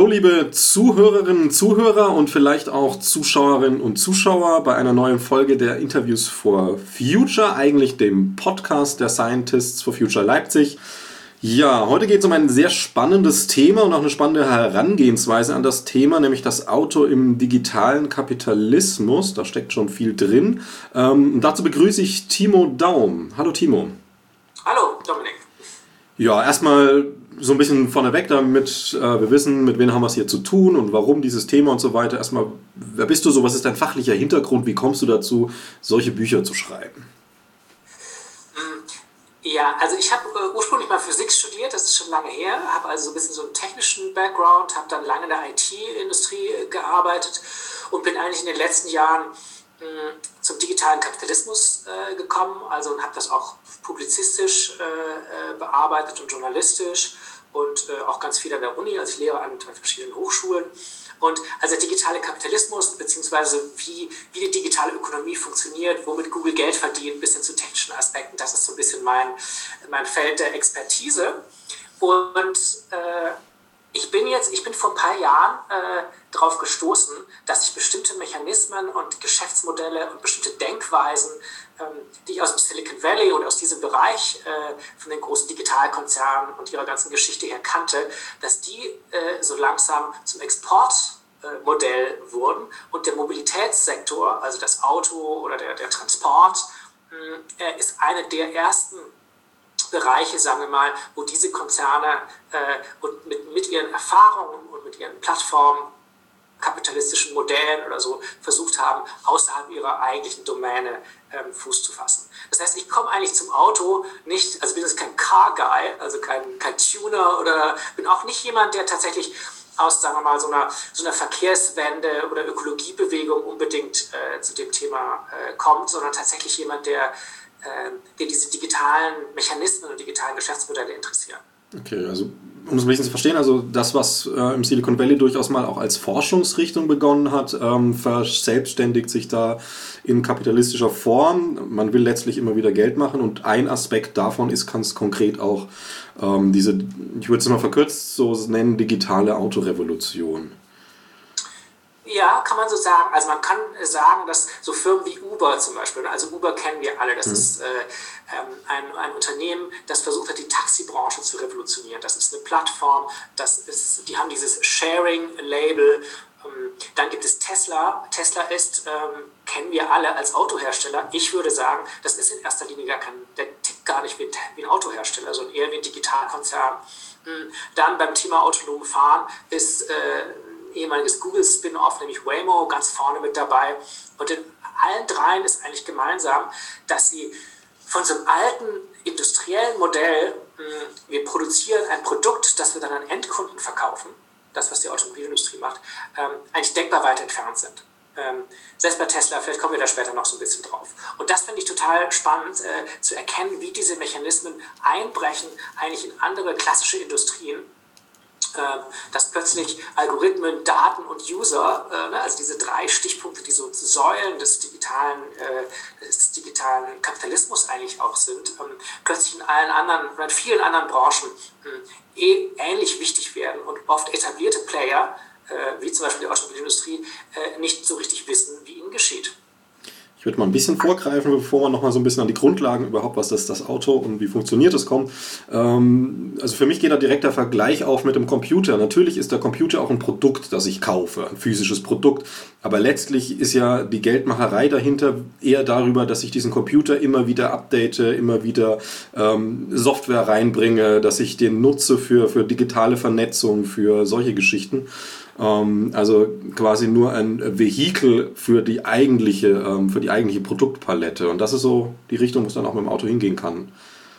Hallo liebe Zuhörerinnen, Zuhörer und vielleicht auch Zuschauerinnen und Zuschauer bei einer neuen Folge der Interviews for Future, eigentlich dem Podcast der Scientists for Future Leipzig. Ja, heute geht es um ein sehr spannendes Thema und auch eine spannende Herangehensweise an das Thema, nämlich das Auto im digitalen Kapitalismus. Da steckt schon viel drin. Dazu begrüße ich Timo Daum. Hallo Timo. Hallo Dominik. Ja, erstmal so ein bisschen vorneweg, damit wir wissen, mit wem haben wir es hier zu tun und warum dieses Thema und so weiter. Erstmal, wer bist du so? Was ist dein fachlicher Hintergrund? Wie kommst du dazu, solche Bücher zu schreiben? Ja, also ich habe ursprünglich mal Physik studiert, das ist schon lange her, habe also so ein bisschen so einen technischen Background, habe dann lange in der IT-Industrie gearbeitet und bin eigentlich in den letzten Jahren zum digitalen Kapitalismus gekommen, also und habe das auch publizistisch bearbeitet und journalistisch und auch ganz viel an der Uni, also ich lehre an verschiedenen Hochschulen. Und also der digitale Kapitalismus, beziehungsweise wie die digitale Ökonomie funktioniert, womit Google Geld verdient, bis hin zu technischen Aspekten, das ist so ein bisschen mein Feld der Expertise. Und ich bin vor ein paar Jahren darauf gestoßen, dass ich bestimmte Mechanismen und Geschäftsmodelle und bestimmte Denkweisen, die ich aus dem Silicon Valley und aus diesem Bereich von den großen Digitalkonzernen und ihrer ganzen Geschichte her kannte, dass die so langsam zum Exportmodell wurden und der Mobilitätssektor, also das Auto oder der Transport, ist eine der ersten Bereiche, sagen wir mal, wo diese Konzerne und mit ihren Erfahrungen und mit ihren Plattformen, kapitalistischen Modellen oder so versucht haben, außerhalb ihrer eigentlichen Domäne Fuß zu fassen. Das heißt, ich komme eigentlich zum Auto nicht, also bin jetzt kein Car-Guy, also kein Tuner oder bin auch nicht jemand, der tatsächlich aus, sagen wir mal, so einer Verkehrswende oder Ökologiebewegung unbedingt zu dem Thema kommt, sondern tatsächlich jemand, der diese digitalen Mechanismen und digitalen Geschäftsmodelle interessieren. Okay, also um es ein bisschen zu verstehen, also das, was im Silicon Valley durchaus mal auch als Forschungsrichtung begonnen hat, verselbstständigt sich da in kapitalistischer Form. Man will letztlich immer wieder Geld machen und ein Aspekt davon ist ganz konkret auch diese, ich würde es mal verkürzt so nennen, digitale Autorevolution. Ja, kann man so sagen. Also man kann sagen, dass so Firmen wie Uber zum Beispiel, also Uber kennen wir alle, das ist ein Unternehmen, das versucht hat, die Taxibranche zu revolutionieren. Das ist eine Plattform, die haben dieses Sharing-Label. Dann gibt es Tesla. Tesla ist, kennen wir alle als Autohersteller. Ich würde sagen, das ist in erster Linie der tickt gar nicht wie ein Autohersteller, sondern eher wie ein Digitalkonzern. Dann beim Thema autonom Fahren ist ehemaliges Google-Spin-Off, nämlich Waymo, ganz vorne mit dabei. Und in allen dreien ist eigentlich gemeinsam, dass sie von so einem alten industriellen Modell, wir produzieren ein Produkt, das wir dann an Endkunden verkaufen, das, was die Automobilindustrie macht, eigentlich denkbar weit entfernt sind. Selbst bei Tesla, vielleicht kommen wir da später noch so ein bisschen drauf. Und das finde ich total spannend, zu erkennen, wie diese Mechanismen einbrechen eigentlich in andere klassische Industrien, dass plötzlich Algorithmen, Daten und User, also diese drei Stichpunkte, die so Säulen des digitalen Kapitalismus eigentlich auch sind, plötzlich in vielen anderen Branchen ähnlich wichtig werden und oft etablierte Player, wie zum Beispiel die Automobilindustrie, nicht so richtig wissen, wie ihnen geschieht. Ich würde mal ein bisschen vorgreifen, bevor wir noch mal so ein bisschen an die Grundlagen überhaupt, was das Auto und wie funktioniert es kommt. Also für mich geht da direkt der Vergleich auf mit dem Computer. Natürlich ist der Computer auch ein Produkt, das ich kaufe, ein physisches Produkt. Aber letztlich ist ja die Geldmacherei dahinter eher darüber, dass ich diesen Computer immer wieder update, immer wieder Software reinbringe, dass ich den nutze für digitale Vernetzung, für solche Geschichten. Also quasi nur ein Vehikel für die eigentliche Produktpalette. Und das ist so die Richtung, wo es dann auch mit dem Auto hingehen kann.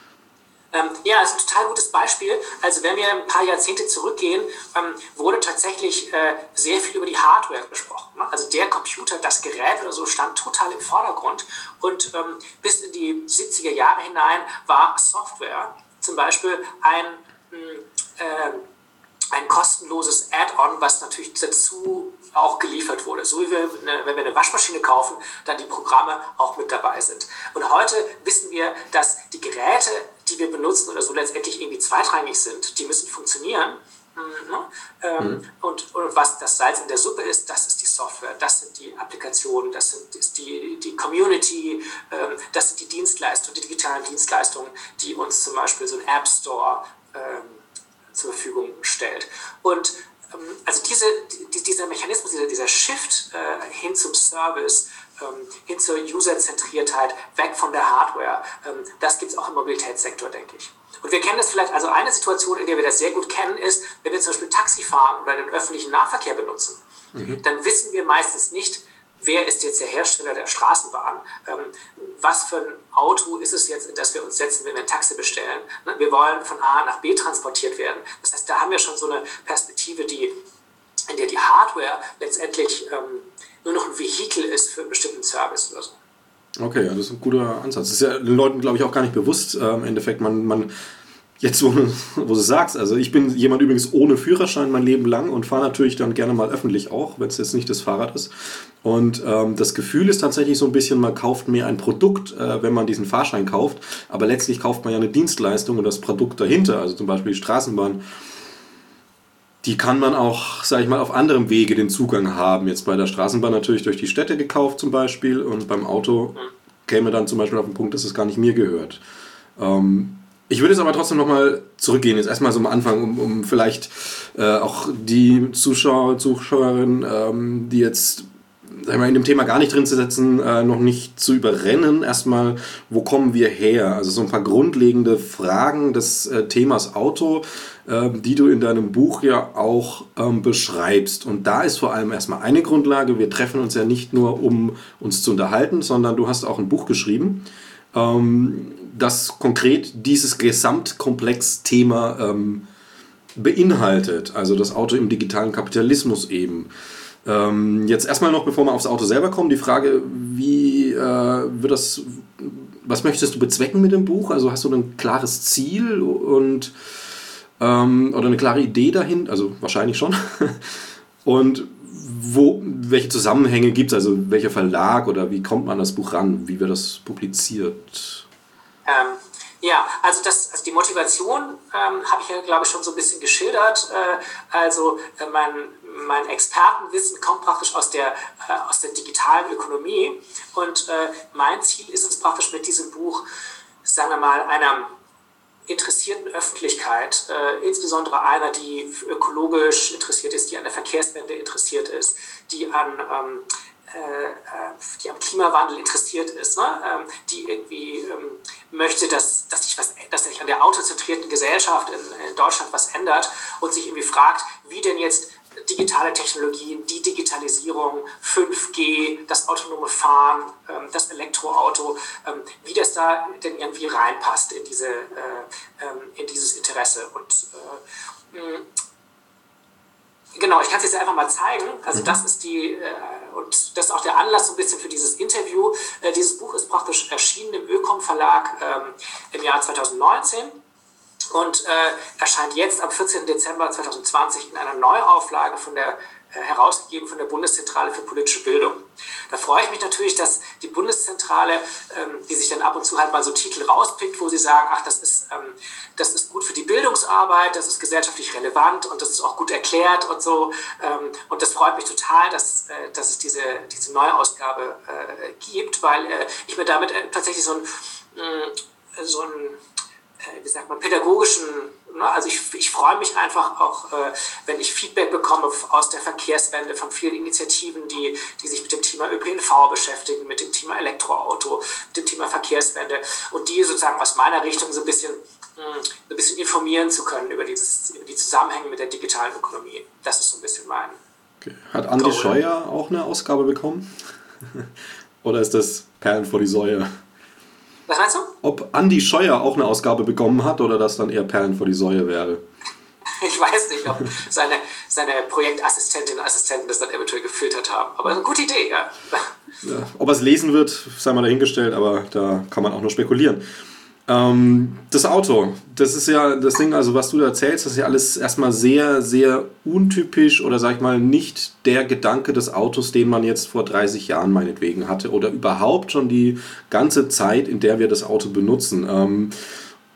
Ja, das ist ein total gutes Beispiel. Also wenn wir ein paar Jahrzehnte zurückgehen, wurde tatsächlich sehr viel über die Hardware gesprochen. Ne? Also der Computer, das Gerät oder so stand total im Vordergrund. Und bis in die 70er Jahre hinein war Software zum Beispiel ein kostenloses Add-on, was natürlich dazu auch geliefert wurde. So wie wenn wir eine Waschmaschine kaufen, dann die Programme auch mit dabei sind. Und heute wissen wir, dass die Geräte, die wir benutzen oder so letztendlich irgendwie zweitrangig sind, die müssen funktionieren. Und was das Salz in der Suppe ist, das ist die Software, das sind die Applikationen, ist die Community, das sind die Dienstleistungen, die digitalen Dienstleistungen, die uns zum Beispiel so ein App Store zur Verfügung stellt. Und also dieser Mechanismus, dieser Shift hin zum Service, hin zur Userzentriertheit, weg von der Hardware, das gibt es auch im Mobilitätssektor, denke ich. Und wir kennen das vielleicht, also eine Situation, in der wir das sehr gut kennen, ist, wenn wir zum Beispiel Taxi fahren oder den öffentlichen Nahverkehr benutzen, dann wissen wir meistens nicht, wer ist jetzt der Hersteller der Straßenbahn, was für ein Auto ist es jetzt, in das wir uns setzen, wenn wir ein Taxi bestellen. Wir wollen von A nach B transportiert werden. Das heißt, da haben wir schon so eine Perspektive, in der die Hardware letztendlich nur noch ein Vehikel ist für einen bestimmten Service oder so. Okay, ja, das ist ein guter Ansatz. Das ist ja den Leuten, glaube ich, auch gar nicht bewusst. Im Endeffekt, man jetzt, wo du es sagst, also ich bin jemand übrigens ohne Führerschein mein Leben lang und fahre natürlich dann gerne mal öffentlich auch, wenn es jetzt nicht das Fahrrad ist. Und das Gefühl ist tatsächlich so ein bisschen, man kauft mehr ein Produkt, wenn man diesen Fahrschein kauft, aber letztlich kauft man ja eine Dienstleistung und das Produkt dahinter, also zum Beispiel die Straßenbahn, die kann man auch, sage ich mal, auf anderem Wege den Zugang haben. Jetzt bei der Straßenbahn natürlich durch die Städte gekauft zum Beispiel und beim Auto käme dann zum Beispiel auf den Punkt, dass es gar nicht mir gehört. Ich würde jetzt aber trotzdem nochmal zurückgehen, jetzt erstmal so am Anfang, um vielleicht auch die Zuschauer, Zuschauerinnen, die jetzt in dem Thema gar nicht drin zu setzen, noch nicht zu überrennen. Erstmal, wo kommen wir her? Also so ein paar grundlegende Fragen des Themas Auto, die du in deinem Buch ja auch beschreibst. Und da ist vor allem erstmal eine Grundlage. Wir treffen uns ja nicht nur, um uns zu unterhalten, sondern du hast auch ein Buch geschrieben, das konkret dieses Gesamtkomplex-Thema beinhaltet. Also das Auto im digitalen Kapitalismus eben. Jetzt erstmal noch, bevor wir aufs Auto selber kommen, die Frage, was möchtest du bezwecken mit dem Buch? Also hast du ein klares Ziel und oder eine klare Idee dahin? Also wahrscheinlich schon. Und welche Zusammenhänge gibt es? Also welcher Verlag oder wie kommt man an das Buch ran? Wie wird das publiziert? Ja, also die Motivation habe ich ja, glaube ich, schon so ein bisschen geschildert. Mein Expertenwissen kommt praktisch aus der digitalen Ökonomie und mein Ziel ist es praktisch mit diesem Buch, sagen wir mal, einer interessierten Öffentlichkeit, insbesondere einer, die ökologisch interessiert ist, die an der Verkehrswende interessiert ist, die am Klimawandel interessiert ist, die irgendwie möchte, dass sich an der autozentrierten Gesellschaft in Deutschland was ändert und sich irgendwie fragt, wie denn jetzt digitale Technologien, die Digitalisierung, 5G, das autonome Fahren, das Elektroauto, wie das da denn irgendwie reinpasst in dieses Interesse. Und genau, ich kann es jetzt einfach mal zeigen. Also das ist und das ist auch der Anlass so ein bisschen für dieses Interview. Dieses Buch ist praktisch erschienen im Ökom Verlag im Jahr 2019 und erscheint jetzt am 14. Dezember 2020 in einer Neuauflage herausgegeben von der Bundeszentrale für politische Bildung. Da freue ich mich natürlich, dass die Bundeszentrale, die sich dann ab und zu halt mal so Titel rauspickt, wo sie sagen, ach, das ist gut für die Bildungsarbeit, das ist gesellschaftlich relevant und das ist auch gut erklärt und so. Und das freut mich total, dass es diese Neuausgabe gibt, weil ich mir damit tatsächlich so einen wie sagt man, pädagogischen, also ich freue mich einfach auch, wenn ich Feedback bekomme aus der Verkehrswende von vielen Initiativen, die sich mit dem Thema ÖPNV beschäftigen, mit dem Thema Elektroauto, mit dem Thema Verkehrswende und die sozusagen aus meiner Richtung so ein bisschen informieren zu können über die Zusammenhänge mit der digitalen Ökonomie. Das ist so ein bisschen mein Okay. Hat Andi Scheuer auch eine Ausgabe bekommen? Oder ist das Perlen vor die Säue? Was meinst du? Ob Andi Scheuer auch eine Ausgabe bekommen hat oder das dann eher Perlen vor die Säue wäre. Ich weiß nicht, ob seine Projektassistentinnen und Assistenten das dann eventuell gefiltert haben. Aber eine gute Idee, ja. Ja, ob er es lesen wird, sei mal dahingestellt, aber da kann man auch nur spekulieren. Das Auto, das ist ja das Ding, also was du da erzählst, das ist ja alles erstmal sehr, sehr untypisch oder sag ich mal nicht der Gedanke des Autos, den man jetzt vor 30 Jahren meinetwegen hatte oder überhaupt schon die ganze Zeit, in der wir das Auto benutzen.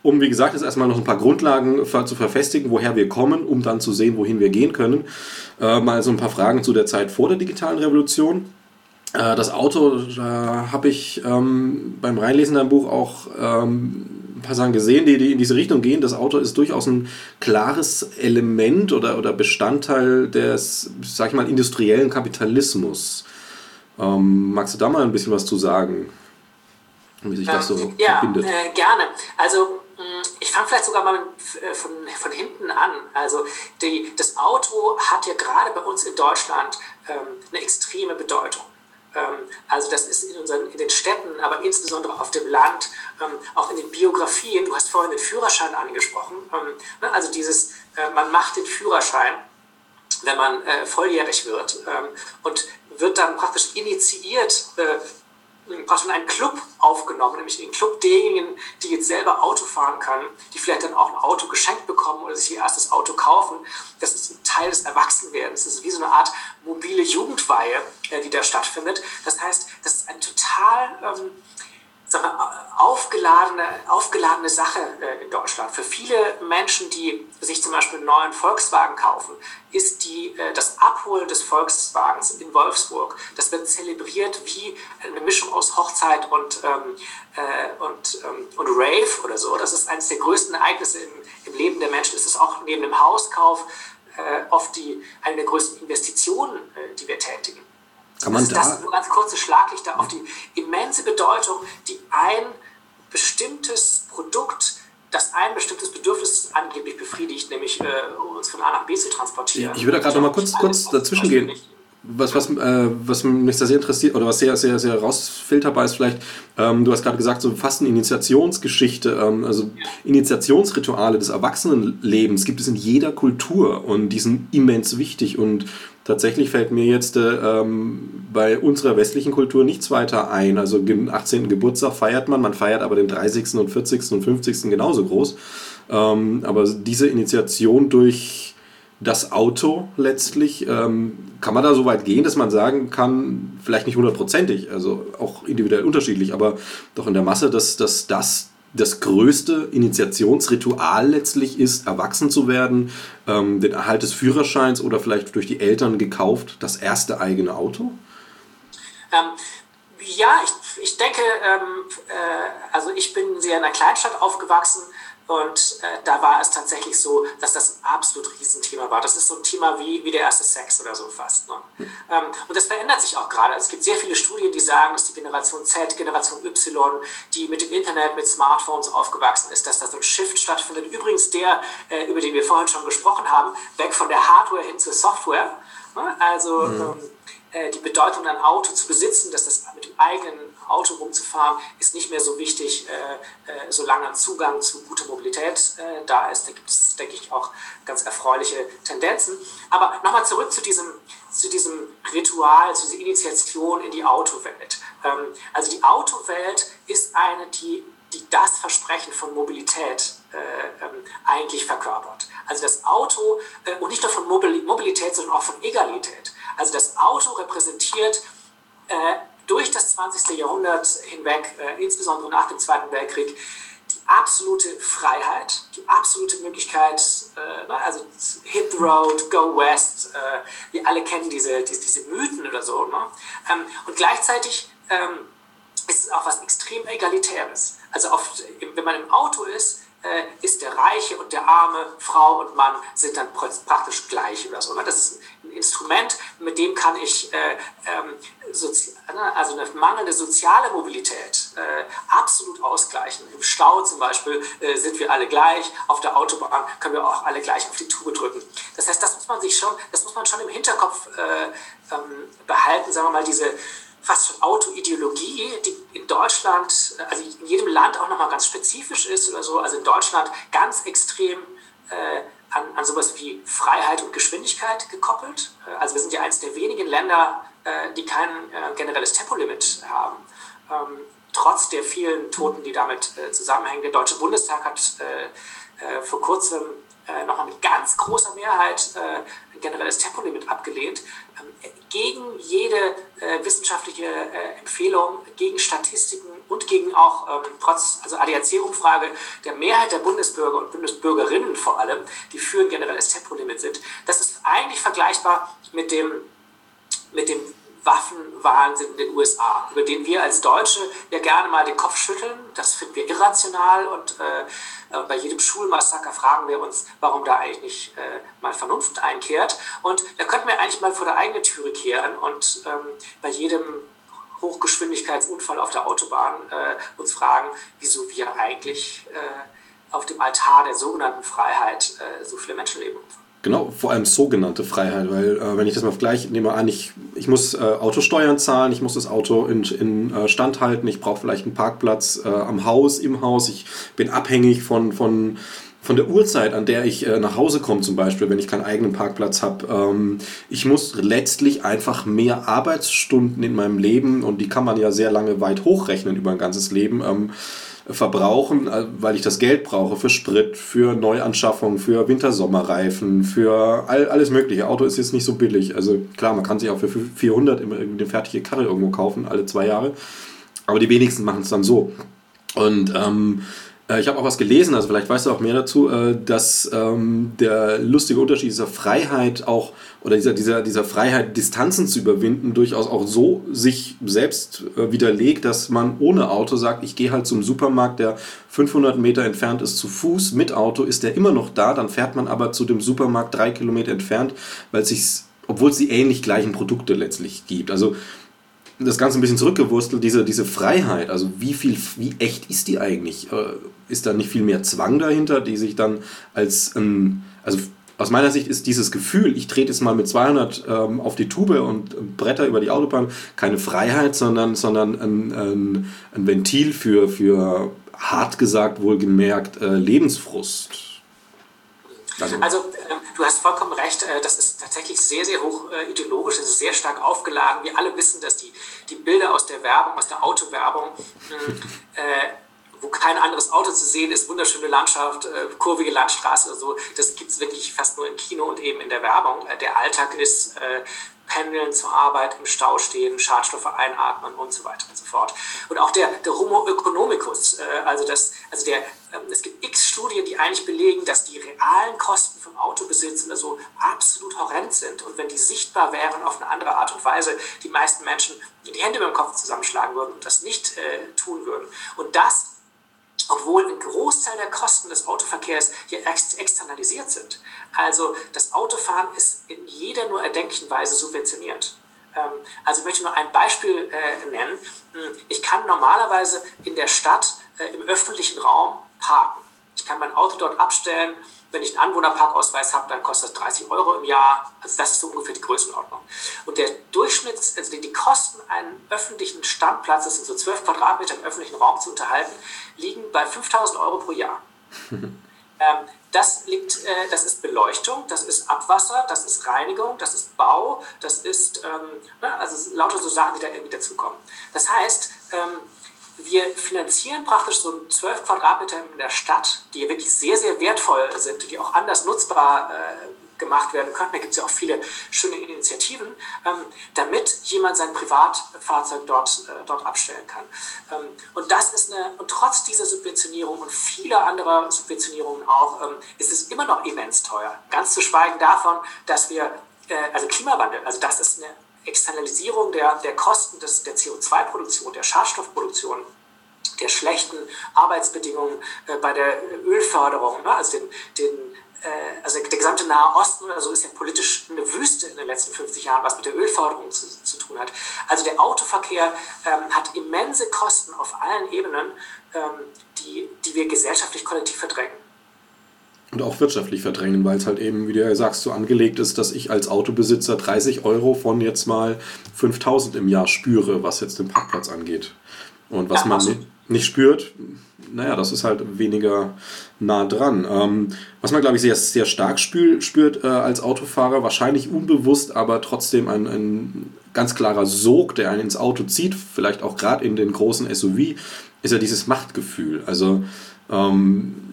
um, wie gesagt, jetzt erstmal noch ein paar Grundlagen zu verfestigen, woher wir kommen, um dann zu sehen, wohin wir gehen können. Mal so ein paar Fragen zu der Zeit vor der digitalen Revolution. Das Auto, da habe ich beim Reinlesen deinem Buch auch ein paar Sachen gesehen, die in diese Richtung gehen. Das Auto ist durchaus ein klares Element oder Bestandteil des, sag ich mal, industriellen Kapitalismus. Magst du da mal ein bisschen was zu sagen, wie sich das so verbindet? Gerne. Also ich fange vielleicht sogar mal von hinten an. Also das Auto hat ja gerade bei uns in Deutschland eine extreme Bedeutung. Also das ist in den Städten, aber insbesondere auf dem Land, auch in den Biografien. Du hast vorhin den Führerschein angesprochen. Also man macht den Führerschein, wenn man volljährig wird, und wird dann praktisch initiiert, praktisch in einen Club aufgenommen, nämlich den Club derjenigen, die jetzt selber Auto fahren können, die vielleicht dann auch ein Auto geschenkt bekommen oder sich ihr erstes Auto kaufen. Das ist ein Teil des Erwachsenwerdens. Das ist wie so eine Art mobile Jugendweihe, die da stattfindet. Das heißt, das ist eine total aufgeladene Sache in Deutschland. Für viele Menschen, die sich zum Beispiel einen neuen Volkswagen kaufen, ist das Abholen des Volkswagens in Wolfsburg, das wird zelebriert wie eine Mischung aus Hochzeit und Rave oder so. Das ist eines der größten Ereignisse im Leben der Menschen. Es ist auch neben dem Hauskauf oft eine der größten Investitionen, die wir tätigen. Das nur ganz kurze Schlaglichter auf die immense Bedeutung, die ein bestimmtes Produkt, das ein bestimmtes Bedürfnis angeblich befriedigt, nämlich uns von A nach B zu transportieren. Ich würde da gerade noch mal kurz dazwischen gehen. Was mich da sehr interessiert oder was sehr, sehr, sehr rausfilterbar ist vielleicht, du hast gerade gesagt, so fast eine Initiationsgeschichte, also Initiationsrituale des Erwachsenenlebens gibt es in jeder Kultur und die sind immens wichtig und tatsächlich fällt mir jetzt bei unserer westlichen Kultur nichts weiter ein. Also den 18. Geburtstag feiert man feiert aber den 30. und 40. und 50. genauso groß. Aber diese Initiation durch das Auto letztlich, kann man da so weit gehen, dass man sagen kann, vielleicht nicht 100%ig, also auch individuell unterschiedlich, aber doch in der Masse, dass das größte Initiationsritual letztlich ist, erwachsen zu werden, den Erhalt des Führerscheins oder vielleicht durch die Eltern gekauft, das erste eigene Auto? Ich denke, also ich bin sehr in einer Kleinstadt aufgewachsen. Und da war es tatsächlich so, dass das ein absolut Riesenthema war. Das ist so ein Thema wie der erste Sex oder so fast. Ne? Und das verändert sich auch gerade. Es gibt sehr viele Studien, die sagen, dass die Generation Z, Generation Y, die mit dem Internet, mit Smartphones aufgewachsen ist, dass da so ein Shift stattfindet. Übrigens über den wir vorhin schon gesprochen haben, weg von der Hardware hin zur Software. Ne? Also die Bedeutung, ein Auto zu besitzen, dass das mit dem eigenen Auto rumzufahren, ist nicht mehr so wichtig, solange ein Zugang zu guter Mobilität da ist. Da gibt es, denke ich, auch ganz erfreuliche Tendenzen. Aber nochmal zurück zu diesem Ritual, zu dieser Initiation in die Autowelt. Also die Autowelt ist eine, die das Versprechen von Mobilität eigentlich verkörpert. Also das Auto, und nicht nur von Mobilität, sondern auch von Egalität. Also das Auto repräsentiert durch das 20. Jahrhundert hinweg, insbesondere nach dem Zweiten Weltkrieg, die absolute Freiheit, die absolute Möglichkeit, also hit the road, go west, wir alle kennen diese Mythen oder so. Ne? Und gleichzeitig ist es auch was extrem Egalitäres. Also wenn man im Auto ist der Reiche und der Arme, Frau und Mann sind dann praktisch gleich oder so. Das ist ein Instrument, mit dem kann ich also eine mangelnde soziale Mobilität absolut ausgleichen. Im Stau zum Beispiel sind wir alle gleich, auf der Autobahn können wir auch alle gleich auf die Tube drücken. Das heißt, das muss man schon im Hinterkopf behalten, sagen wir mal, diese fast schon Autoideologie, die in Deutschland, also in jedem Land auch nochmal ganz spezifisch ist oder so, also in Deutschland ganz extrem an sowas wie Freiheit und Geschwindigkeit gekoppelt. Also wir sind ja eines der wenigen Länder, die kein generelles Tempolimit haben. Trotz der vielen Toten, die damit zusammenhängen. Der Deutsche Bundestag hat vor kurzem nochmal mit ganz großer Mehrheit ein generelles Tempolimit abgelehnt, gegen jede wissenschaftliche Empfehlung, gegen Statistiken und hingegen auch trotz ADAC-Umfrage der Mehrheit der Bundesbürger und Bundesbürgerinnen vor allem, die für ein generelles Tempolimit sind. Das ist eigentlich vergleichbar mit dem Waffenwahnsinn in den USA, über den wir als Deutsche ja gerne mal den Kopf schütteln. Das finden wir irrational und bei jedem Schulmassaker fragen wir uns, warum da eigentlich nicht mal Vernunft einkehrt. Und da könnten wir eigentlich mal vor der eigenen Türe kehren und bei jedem Hochgeschwindigkeitsunfall auf der Autobahn uns fragen, wieso wir eigentlich auf dem Altar der sogenannten Freiheit so viele Menschenleben opfern. Genau, vor allem sogenannte Freiheit, weil wenn ich das mal vergleiche, nehme an, ich muss Autosteuern zahlen, ich muss das Auto in Stand halten, ich brauche vielleicht einen Parkplatz im Haus, ich bin abhängig von der Uhrzeit, an der ich nach Hause komme zum Beispiel, wenn ich keinen eigenen Parkplatz habe. Ich muss letztlich einfach mehr Arbeitsstunden in meinem Leben, und die kann man ja sehr lange weit hochrechnen über ein ganzes Leben, verbrauchen, weil ich das Geld brauche für Sprit, für Neuanschaffung, für Winter-Sommerreifen, für alles mögliche. Auto ist jetzt nicht so billig. Also klar, man kann sich auch für 400 eine fertige Karre irgendwo kaufen, alle 2 Jahre. Aber die wenigsten machen es dann so. Und ich habe auch was gelesen, also vielleicht weißt du auch mehr dazu, dass der lustige Unterschied dieser Freiheit auch, oder dieser Freiheit, Distanzen zu überwinden, durchaus auch so sich selbst widerlegt, dass man ohne Auto sagt, ich gehe halt zum Supermarkt, der 500 Meter entfernt ist, zu Fuß. Mit Auto ist der immer noch da, dann fährt man aber zu dem Supermarkt 3 Kilometer entfernt, obwohl es die ähnlich gleichen Produkte letztlich gibt. Also das Ganze ein bisschen zurückgewurstelt, diese Freiheit, also wie echt ist die eigentlich? Ist da nicht viel mehr Zwang dahinter, die sich dann also aus meiner Sicht ist dieses Gefühl, ich trete jetzt mal mit 200 auf die Tube und bretter über die Autobahn, keine Freiheit, sondern ein Ventil für hart gesagt, wohlgemerkt, Lebensfrust. Also du hast vollkommen recht, das ist tatsächlich sehr, sehr hoch ideologisch, das ist sehr stark aufgeladen. Wir alle wissen, dass die Bilder aus der Werbung, aus der Autowerbung, wo kein anderes Auto zu sehen ist, wunderschöne Landschaft, kurvige Landstraße oder so, das gibt es wirklich fast nur im Kino und eben in der Werbung. Der Alltag ist Pendeln zur Arbeit, im Stau stehen, Schadstoffe einatmen und so weiter und so fort. Und auch der Homo economicus, es gibt x Studien, die eigentlich belegen, dass die realen Kosten vom Autobesitz so absolut horrend sind, und wenn die sichtbar wären auf eine andere Art und Weise, die meisten Menschen die Hände über den Kopf zusammenschlagen würden und das nicht tun würden. Und das, obwohl ein Großteil der Kosten des Autoverkehrs hier externalisiert sind. Also das Autofahren ist in jeder nur erdenklichen Weise subventioniert. Also ich möchte nur ein Beispiel nennen. Ich kann normalerweise in der Stadt im öffentlichen Raum parken. Ich kann mein Auto dort abstellen. Wenn ich einen Anwohnerparkausweis habe, dann kostet das 30 € im Jahr. Also das ist so ungefähr die Größenordnung. Und der die Kosten einen öffentlichen Standplatzes in so 12 Quadratmeter im öffentlichen Raum zu unterhalten, liegen bei 5.000 € pro Jahr. Das ist Beleuchtung, das ist Abwasser, das ist Reinigung, das ist Bau, das ist also lauter so Sachen, die da irgendwie dazukommen. Das heißt, wir finanzieren praktisch so 12 Quadratmeter in der Stadt, die wirklich sehr, sehr wertvoll sind, die auch anders nutzbar gemacht werden können. Da gibt es ja auch viele schöne Initiativen, damit jemand sein Privatfahrzeug dort abstellen kann. Und trotz dieser Subventionierung und vieler anderer Subventionierungen auch, ist es immer noch immens teuer. Ganz zu schweigen davon, dass wir, Klimawandel, also das ist eine Externalisierung der Kosten der CO2-Produktion, der Schadstoffproduktion, der schlechten Arbeitsbedingungen bei der Ölförderung, ne? Also der gesamte Nahe Osten oder so ist ja politisch eine Wüste in den letzten 50 Jahren, was mit der Ölförderung zu tun hat. Also der Autoverkehr hat immense Kosten auf allen Ebenen, die wir gesellschaftlich kollektiv verdrängen. Und auch wirtschaftlich verdrängen, weil es halt eben, wie du ja sagst, so angelegt ist, dass ich als Autobesitzer 30 € von jetzt mal 5.000 im Jahr spüre, was jetzt den Parkplatz angeht. Und was man nicht spürt, naja, das ist halt weniger nah dran. Was man, glaube ich, sehr, sehr stark spürt als Autofahrer, wahrscheinlich unbewusst, aber trotzdem ein ganz klarer Sog, der einen ins Auto zieht, vielleicht auch gerade in den großen SUV, ist ja dieses Machtgefühl. Also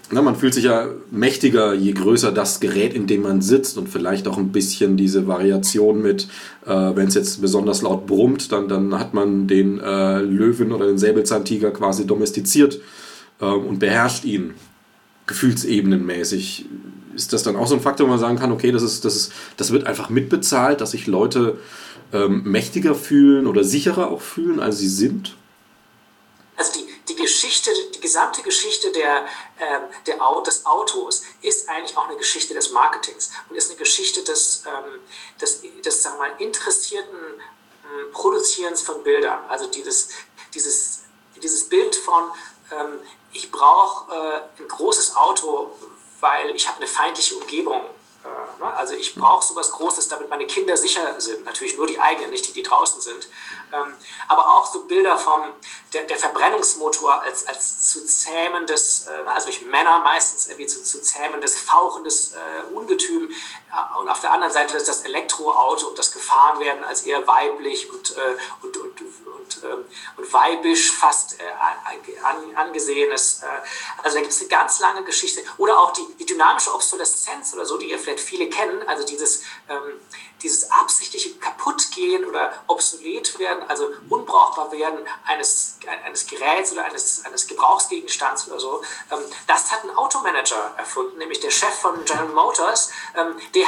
Na, man fühlt sich ja mächtiger, je größer das Gerät, in dem man sitzt, und vielleicht auch ein bisschen diese Variation mit, wenn es jetzt besonders laut brummt, dann hat man den Löwen oder den Säbelzahntiger quasi domestiziert und beherrscht ihn gefühlsebenenmäßig. Ist das dann auch so ein Faktor, wo man sagen kann, okay, das wird einfach mitbezahlt, dass sich Leute mächtiger fühlen oder sicherer auch fühlen, als sie sind? Also die gesamte Geschichte des Autos ist eigentlich auch eine Geschichte des Marketings und ist eine Geschichte des sagen wir mal, interessierten Produzierens von Bildern. Also dieses Bild von ich brauche ein großes Auto, weil ich habe eine feindliche Umgebung. Also ich brauche sowas Großes, damit meine Kinder sicher sind. Natürlich nur die eigenen, nicht die, die draußen sind. Aber auch so Bilder vom der Verbrennungsmotor als zu zähmendes, also durch Männer meistens irgendwie zu zähmendes, fauchendes Ungetüm. Und auf der anderen Seite ist das Elektroauto und das Gefahrenwerden als eher weiblich und weibisch fast angesehenes. Also da gibt es eine ganz lange Geschichte. Oder auch die dynamische Obsoleszenz oder so, die ihr vielleicht viele kennen. Also dieses absichtliche Kaputtgehen oder obsolet werden, also unbrauchbar werden eines Geräts oder eines Gebrauchsgegenstands oder so. Das hat ein Automanager erfunden, nämlich der Chef von General Motors. Der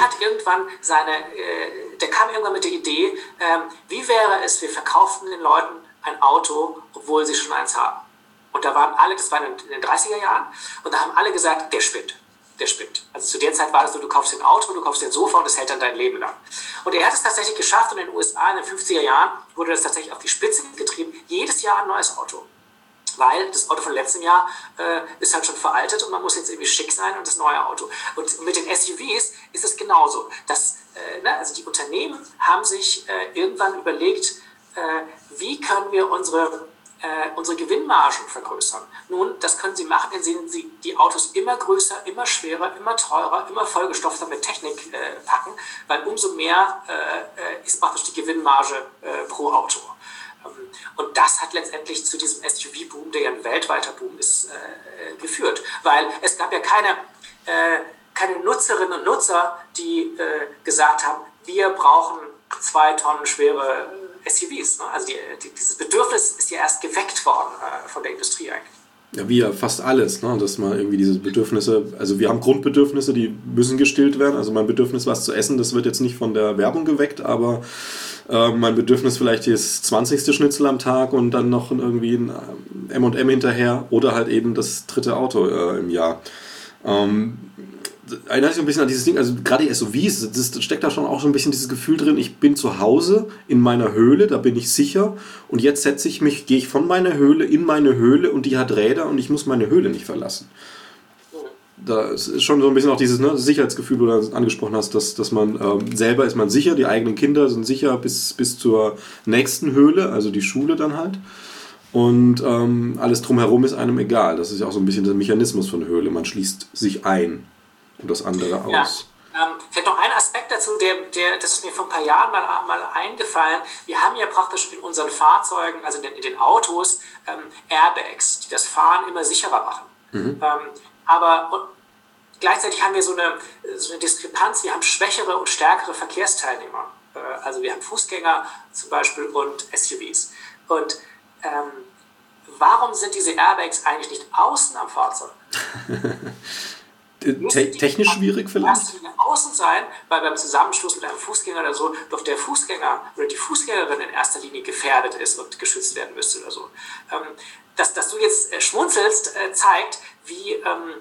kam irgendwann mit der Idee, wie wäre es, wir verkauften den Leuten ein Auto, obwohl sie schon eins haben. Und da waren alle, das war in den 30er Jahren, und da haben alle gesagt, der spinnt. Also zu der Zeit war das so, du kaufst dir ein Auto, du kaufst dir ein Sofa und das hält dann dein Leben lang. Und er hat es tatsächlich geschafft, und in den USA in den 50er Jahren wurde das tatsächlich auf die Spitze getrieben, jedes Jahr ein neues Auto. Weil das Auto von letztem Jahr ist halt schon veraltet und man muss jetzt irgendwie schick sein und das neue Auto. Und mit den SUVs ist es genauso. Also die Unternehmen haben sich irgendwann überlegt, wie können wir unsere Gewinnmargen vergrößern. Nun, das können sie machen, indem sie die Autos immer größer, immer schwerer, immer teurer, immer vollgestopfter mit Technik packen, weil umso mehr ist praktisch die Gewinnmarge pro Auto. Und das hat letztendlich zu diesem SUV-Boom, der ja ein weltweiter Boom ist, geführt. Weil es gab ja keine Nutzerinnen und Nutzer, die gesagt haben, wir brauchen 2 Tonnen schwere SUVs. Ne? Also dieses Bedürfnis ist ja erst geweckt worden von der Industrie eigentlich. Ja, wie ja fast alles, ne? Dass man irgendwie diese Bedürfnisse, also wir haben Grundbedürfnisse, die müssen gestillt werden. Also mein Bedürfnis, was zu essen, das wird jetzt nicht von der Werbung geweckt, aber mein Bedürfnis vielleicht ist 20. Schnitzel am Tag und dann noch irgendwie ein M&M hinterher oder halt eben das 3. Auto im Jahr. Erinnert sich ein bisschen an dieses Ding, also gerade die SUVs, das steckt da schon auch so ein bisschen dieses Gefühl drin, ich bin zu Hause in meiner Höhle, da bin ich sicher, und jetzt gehe ich von meiner Höhle in meine Höhle und die hat Räder und ich muss meine Höhle nicht verlassen. Da ist schon so ein bisschen auch dieses Sicherheitsgefühl, wo du angesprochen hast, dass man selber ist man sicher, die eigenen Kinder sind sicher bis zur nächsten Höhle, also die Schule dann halt. Und alles drumherum ist einem egal. Das ist ja auch so ein bisschen der Mechanismus von Höhle. Man schließt sich ein und das andere aus. Ja. Vielleicht noch ein Aspekt dazu, das ist mir vor ein paar Jahren mal eingefallen. Wir haben ja praktisch in unseren Fahrzeugen, also in den Autos, Airbags, die das Fahren immer sicherer machen. Mhm. Aber gleichzeitig haben wir so eine Diskrepanz. Wir haben schwächere und stärkere Verkehrsteilnehmer. Also wir haben Fußgänger zum Beispiel und SUVs. Und warum sind diese Airbags eigentlich nicht außen am Fahrzeug? Technisch schwierig vielleicht? Das müsste außen sein, weil beim Zusammenstoß mit einem Fußgänger oder so doch der Fußgänger oder die Fußgängerin in erster Linie gefährdet ist und geschützt werden müsste oder so. Dass du jetzt schmunzelst, zeigt, wie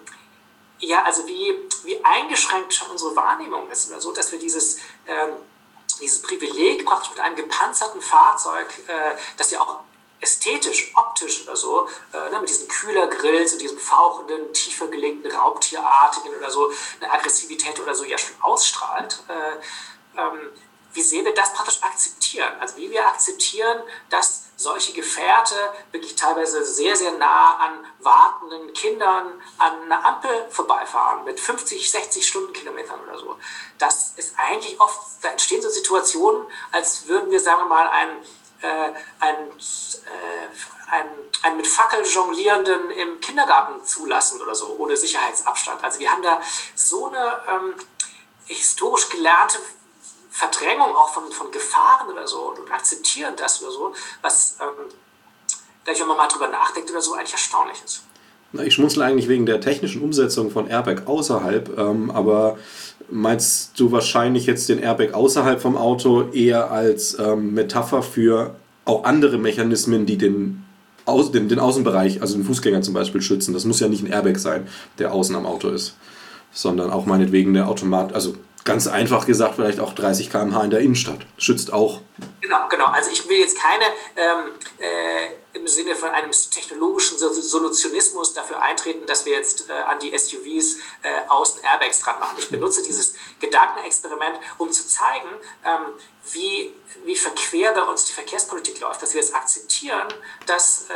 eingeschränkt schon unsere Wahrnehmung ist oder so, dass wir dieses Privileg praktisch mit einem gepanzerten Fahrzeug, das ja auch ästhetisch, optisch oder so, mit diesen Kühlergrills und diesem fauchenden, tiefer gelegten, raubtierartigen oder so, eine Aggressivität oder so ja schon ausstrahlt, wie sehr wir das praktisch akzeptieren. Also wie wir akzeptieren, dass solche Gefährte wirklich teilweise sehr, sehr nah an wartenden Kindern an einer Ampel vorbeifahren mit 50, 60 Stundenkilometern oder so. Das ist eigentlich oft, da entstehen so Situationen, als würden wir, sagen wir mal, einen mit Fackel jonglierenden im Kindergarten zulassen oder so, ohne Sicherheitsabstand. Also wir haben da so eine historisch gelernte Verdrängung auch von Gefahren oder so und akzeptieren das oder so, was, wenn man mal drüber nachdenkt oder so, eigentlich erstaunlich ist. Ich schmunzle eigentlich wegen der technischen Umsetzung von Airbag außerhalb, aber meinst du wahrscheinlich jetzt den Airbag außerhalb vom Auto eher als Metapher für auch andere Mechanismen, die den Außenbereich, also den Fußgänger zum Beispiel, schützen? Das muss ja nicht ein Airbag sein, der außen am Auto ist, sondern auch meinetwegen der Automat, also ganz einfach gesagt vielleicht auch 30 km/h in der Innenstadt, schützt auch. Genau. Also ich will jetzt keine im Sinne von einem technologischen Solutionismus dafür eintreten, dass wir jetzt an die SUVs außen Airbags dran machen. Ich benutze dieses Gedankenexperiment, um zu zeigen, wie verquer bei uns die Verkehrspolitik läuft, dass wir jetzt akzeptieren, dass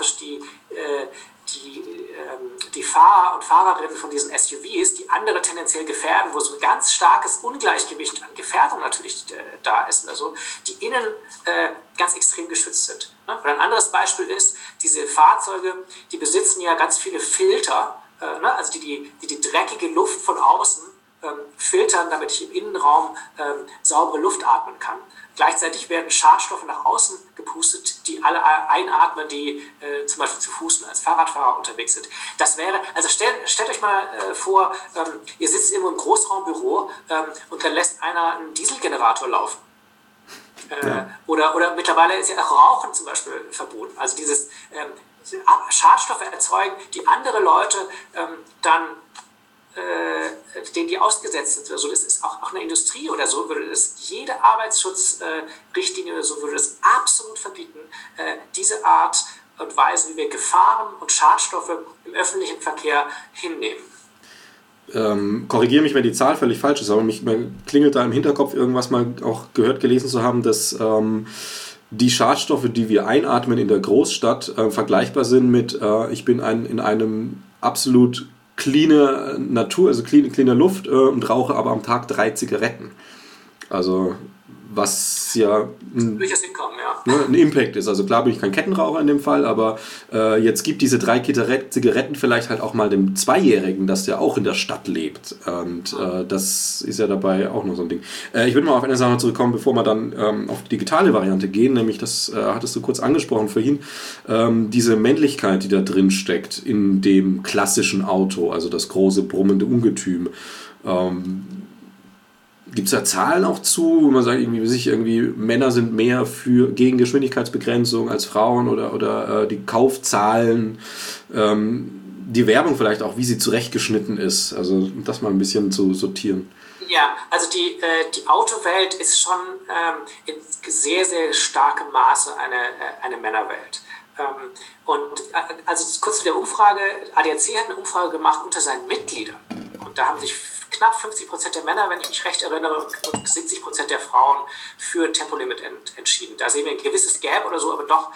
die Fahrer und Fahrerinnen von diesen SUVs, die andere tendenziell gefährden, wo so ein ganz starkes Ungleichgewicht an Gefährdung natürlich da ist, also die innen ganz extrem geschützt sind. Ne? Oder ein anderes Beispiel ist, diese Fahrzeuge, die besitzen ja ganz viele Filter, also die dreckige Luft von außen filtern, damit ich im Innenraum saubere Luft atmen kann. Gleichzeitig werden Schadstoffe nach außen gepustet, die alle einatmen, die zum Beispiel zu Fuß und als Fahrradfahrer unterwegs sind. Das wäre, also stellt euch mal vor, ihr sitzt irgendwo im Großraumbüro und dann lässt einer einen Dieselgenerator laufen. Oder mittlerweile ist ja auch Rauchen zum Beispiel verboten. Also dieses Schadstoffe erzeugen, die andere Leute denen die ausgesetzt sind. Also das ist auch eine Industrie oder so, würde das jede Arbeitsschutzrichtlinie oder so würde das absolut verbieten, diese Art und Weise, wie wir Gefahren und Schadstoffe im öffentlichen Verkehr hinnehmen. Korrigiere mich, wenn die Zahl völlig falsch ist, aber mir klingelt da im Hinterkopf irgendwas mal auch gehört, gelesen zu haben, dass die Schadstoffe, die wir einatmen in der Großstadt, vergleichbar sind mit ich bin in einem absolut cleane Natur, also cleane Luft und rauche aber am Tag 3 Zigaretten. Also was ja ein Impact ist. Also klar bin ich kein Kettenraucher in dem Fall, aber jetzt gibt diese 3 Zigaretten vielleicht halt auch mal dem Zweijährigen, dass der auch in der Stadt lebt. Und das ist ja dabei auch noch so ein Ding. Ich würde mal auf eine Sache zurückkommen, bevor wir dann auf die digitale Variante gehen, nämlich das hattest du kurz angesprochen vorhin, diese Männlichkeit, die da drin steckt in dem klassischen Auto, also das große brummende Ungetüm. Gibt es da Zahlen auch zu, wo man sagt, irgendwie Männer sind mehr gegen Geschwindigkeitsbegrenzung als Frauen oder die Kaufzahlen, die Werbung vielleicht auch, wie sie zurechtgeschnitten ist, also das mal ein bisschen zu sortieren. Ja, also die Autowelt ist schon in sehr, sehr starkem Maße eine Männerwelt. Und also kurz zu der Umfrage, ADAC hat eine Umfrage gemacht unter seinen Mitgliedern und da haben sich knapp 50% der Männer, wenn ich mich recht erinnere, und 70% der Frauen für Tempolimit entschieden. Da sehen wir ein gewisses Gap oder so, aber doch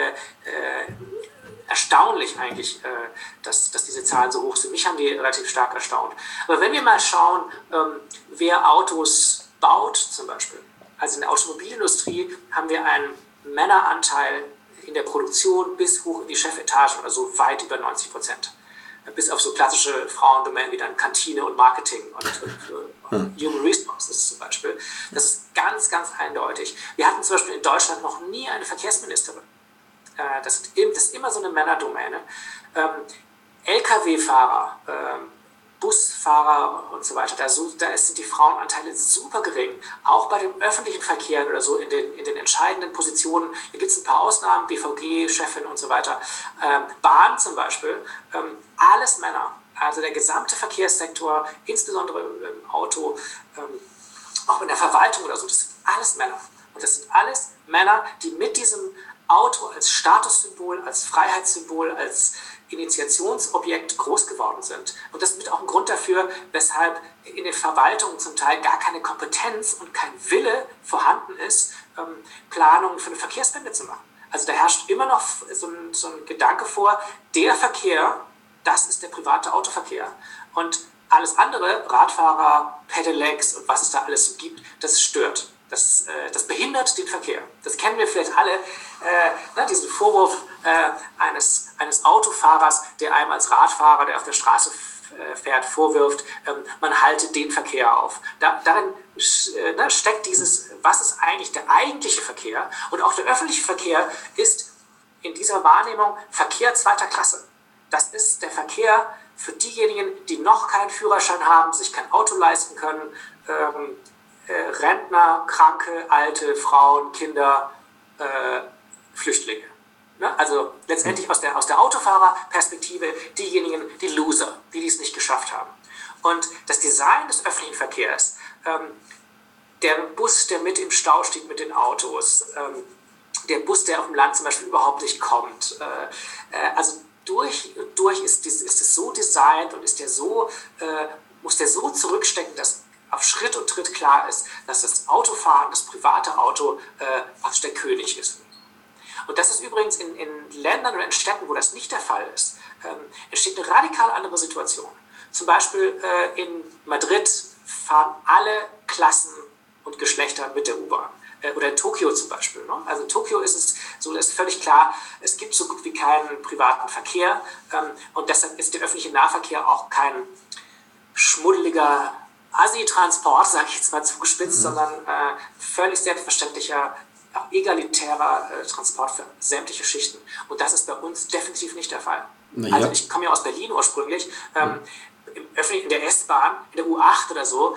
erstaunlich eigentlich, dass diese Zahlen so hoch sind. Mich haben die relativ stark erstaunt. Aber wenn wir mal schauen, wer Autos baut zum Beispiel, also in der Automobilindustrie haben wir einen Männeranteil in der Produktion bis hoch in die Chefetage, also weit über 90%. Bis auf so klassische Frauendomänen wie dann Kantine und Marketing und Human Resources zum Beispiel. Das ist ganz, ganz eindeutig. Wir hatten zum Beispiel in Deutschland noch nie eine Verkehrsministerin. Das ist immer so eine Männerdomäne. LKW-Fahrer, Busfahrer und so weiter, da sind die Frauenanteile super gering. Auch bei dem öffentlichen Verkehr oder so in den entscheidenden Positionen, hier gibt es ein paar Ausnahmen, BVG, Chefin und so weiter. Bahn zum Beispiel, alles Männer. Also der gesamte Verkehrssektor, insbesondere im Auto, auch in der Verwaltung oder so, das sind alles Männer. Und das sind alles Männer, die mit diesem Auto als Statussymbol, als Freiheitssymbol, als Initiationsobjekt groß geworden sind. Und das ist auch ein Grund dafür, weshalb in den Verwaltungen zum Teil gar keine Kompetenz und kein Wille vorhanden ist, Planungen für eine Verkehrswende zu machen. Also da herrscht immer noch so ein Gedanke vor, der Verkehr, das ist der private Autoverkehr. Und alles andere, Radfahrer, Pedelecs und was es da alles so gibt, das stört. Das behindert den Verkehr. Das kennen wir vielleicht alle, diesen Vorwurf eines Autofahrers, der einem als Radfahrer, der auf der Straße fährt, vorwirft, man halte den Verkehr auf. Darin steckt dieses, was ist eigentlich der eigentliche Verkehr? Und auch der öffentliche Verkehr ist in dieser Wahrnehmung Verkehr zweiter Klasse. Das ist der Verkehr für diejenigen, die noch keinen Führerschein haben, sich kein Auto leisten können, Rentner, Kranke, Alte, Frauen, Kinder, Flüchtlinge. Ne? Also letztendlich aus der Autofahrerperspektive diejenigen, die Loser, die es nicht geschafft haben. Und das Design des öffentlichen Verkehrs, der Bus, der mit im Stau steht mit den Autos, der Bus, der auf dem Land zum Beispiel überhaupt nicht kommt, also durch ist es so designt und muss der so zurückstecken, dass auf Schritt und Tritt klar ist, dass das Autofahren, das private Auto, fast der König ist. Und das ist übrigens in Ländern oder in Städten, wo das nicht der Fall ist, entsteht eine radikal andere Situation. Zum Beispiel in Madrid fahren alle Klassen und Geschlechter mit der U-Bahn. Oder in Tokio zum Beispiel. Ne? Also in Tokio ist es so, ist völlig klar, es gibt so gut wie keinen privaten Verkehr und deshalb ist der öffentliche Nahverkehr auch kein schmuddeliger Assi-Transport, sage ich jetzt mal zugespitzt, sondern völlig selbstverständlicher, auch egalitärer Transport für sämtliche Schichten. Und das ist bei uns definitiv nicht der Fall. Ja. Also ich komme ja aus Berlin ursprünglich. In der S-Bahn, in der U8 oder so,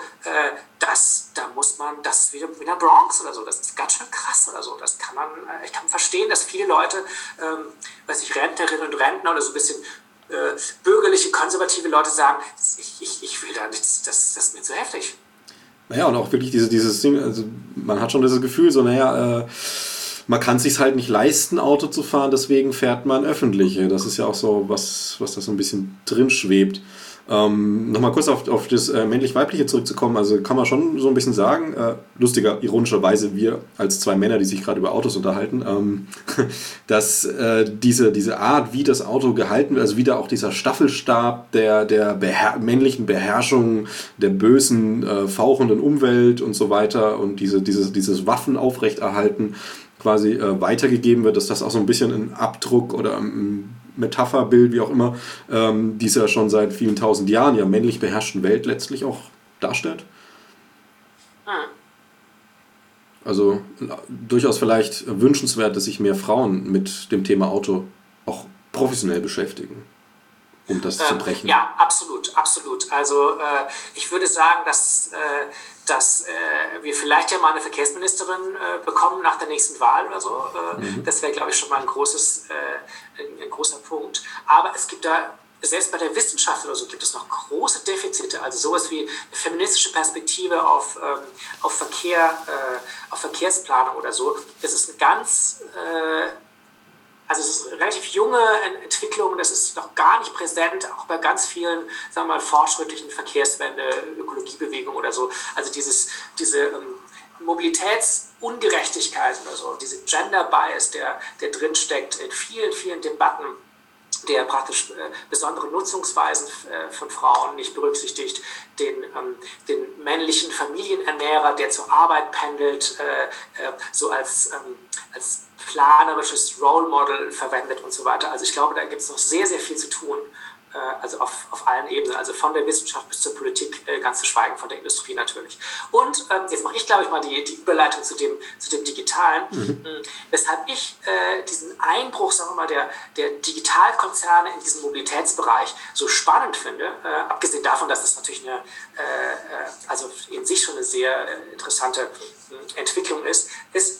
das ist wieder in der Bronx oder so, das ist ganz schön krass oder so. Ich kann verstehen, dass viele Leute, Rentnerinnen und Rentner oder so ein bisschen bürgerliche, konservative Leute sagen, ich will da nichts, das ist mir zu heftig. Naja, und auch wirklich dieses Ding, also man hat schon das Gefühl, so, man kann es sich halt nicht leisten, Auto zu fahren, deswegen fährt man öffentliche. Das ist ja auch so was da so ein bisschen drin schwebt. Nochmal kurz auf das männlich-weibliche zurückzukommen, also kann man schon so ein bisschen sagen, ironischerweise wir als zwei Männer, die sich gerade über Autos unterhalten, dass diese Art, wie das Auto gehalten wird, also wieder auch dieser Staffelstab der männlichen Beherrschung der bösen, fauchenden Umwelt und so weiter und dieses Waffen aufrechterhalten quasi weitergegeben wird, dass das auch so ein bisschen ein Abdruck oder Metapherbild, wie auch immer, dieser schon seit vielen tausend Jahren ja männlich beherrschten Welt letztlich auch darstellt. Also durchaus vielleicht wünschenswert, dass sich mehr Frauen mit dem Thema Auto auch professionell beschäftigen, um das zu brechen. Ja, absolut. Also ich würde sagen, dass wir vielleicht ja mal eine Verkehrsministerin bekommen nach der nächsten Wahl oder so. Das wäre, glaube ich, schon mal ein großer Punkt. Aber es gibt da, selbst bei der Wissenschaft oder so, gibt es noch große Defizite. Also sowas wie eine feministische Perspektive auf Verkehr, auf Verkehrsplanung oder so. Das ist es ist eine relativ junge Entwicklung, das ist noch gar nicht präsent, auch bei ganz vielen, sagen wir mal, fortschrittlichen Verkehrswende, Ökologiebewegungen oder so. Also diese Mobilitätsungerechtigkeit oder so, diese Gender Bias, der drin steckt in vielen, vielen Debatten, der praktisch besondere Nutzungsweisen von Frauen nicht berücksichtigt, den männlichen Familienernährer, der zur Arbeit pendelt, so als planerisches Role Model verwendet und so weiter. Also ich glaube, da gibt es noch sehr, sehr viel zu tun, also auf allen Ebenen, also von der Wissenschaft bis zur Politik, ganz zu schweigen von der Industrie natürlich. Und jetzt mache ich, glaube ich, mal die Überleitung zu dem Digitalen, weshalb ich diesen Einbruch, sagen wir mal, der Digitalkonzerne in diesem Mobilitätsbereich so spannend finde, abgesehen davon, dass es natürlich also in sich schon eine sehr interessante Entwicklung ist,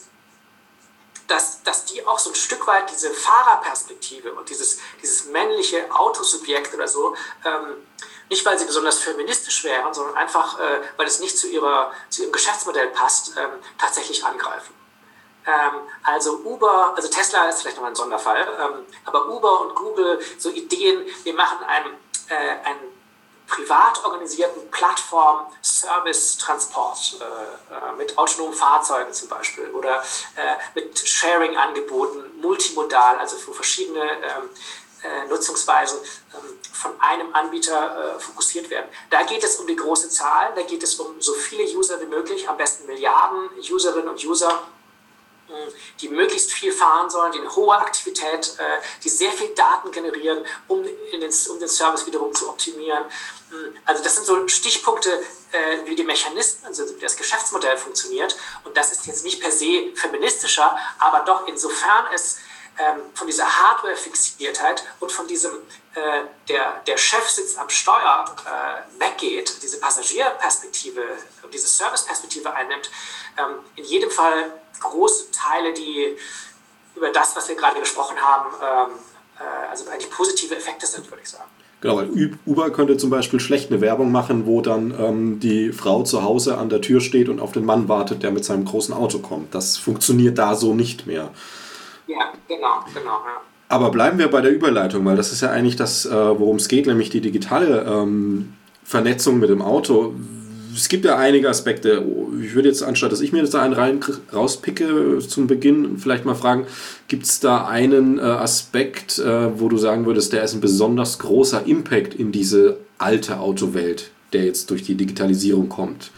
dass die auch so ein Stück weit diese Fahrerperspektive und dieses männliche Autosubjekt oder so, nicht weil sie besonders feministisch wären, sondern einfach, weil es nicht zu ihrem Geschäftsmodell passt, tatsächlich angreifen. Also Tesla ist vielleicht nochmal ein Sonderfall, aber Uber und Google, so Ideen, wir machen einen privat organisierten Plattform-Service-Transport mit autonomen Fahrzeugen zum Beispiel oder mit Sharing-Angeboten, multimodal, also für verschiedene Nutzungsweisen von einem Anbieter fokussiert werden. Da geht es um die große Zahl, da geht es um so viele User wie möglich, am besten Milliarden Userinnen und User, die möglichst viel fahren sollen, die eine hohe Aktivität, die sehr viel Daten generieren, um den Service wiederum zu optimieren. Also das sind so Stichpunkte, wie die Mechanismen, also wie das Geschäftsmodell funktioniert. Und das ist jetzt nicht per se feministischer, aber doch insofern es von dieser Hardware-Fixiertheit und von diesem, der Chef sitzt am Steuer, weggeht, diese Passagierperspektive und diese Serviceperspektive einnimmt, in jedem Fall große Teile, die über das, was wir gerade gesprochen haben, also eigentlich positive Effekte sind, würde ich sagen. Genau, weil Uber könnte zum Beispiel schlecht eine Werbung machen, wo dann die Frau zu Hause an der Tür steht und auf den Mann wartet, der mit seinem großen Auto kommt. Das funktioniert da so nicht mehr. Ja, genau. Ja. Aber bleiben wir bei der Überleitung, weil das ist ja eigentlich das, worum es geht, nämlich die digitale Vernetzung mit dem Auto. Es gibt ja einige Aspekte. Ich würde jetzt, anstatt dass ich mir jetzt da einen rauspicke, zum Beginn vielleicht mal fragen, gibt es da einen Aspekt, wo du sagen würdest, der ist ein besonders großer Impact in diese alte Autowelt, der jetzt durch die Digitalisierung kommt?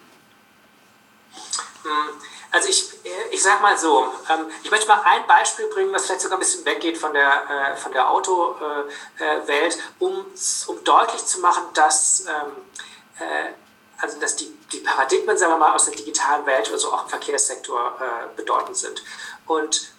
Also ich sag mal so, ich möchte mal ein Beispiel bringen, was vielleicht sogar ein bisschen weggeht von der Autowelt, um deutlich zu machen, dass die Paradigmen, sagen wir mal, aus der digitalen Welt, also auch im Verkehrssektor bedeutend sind. Und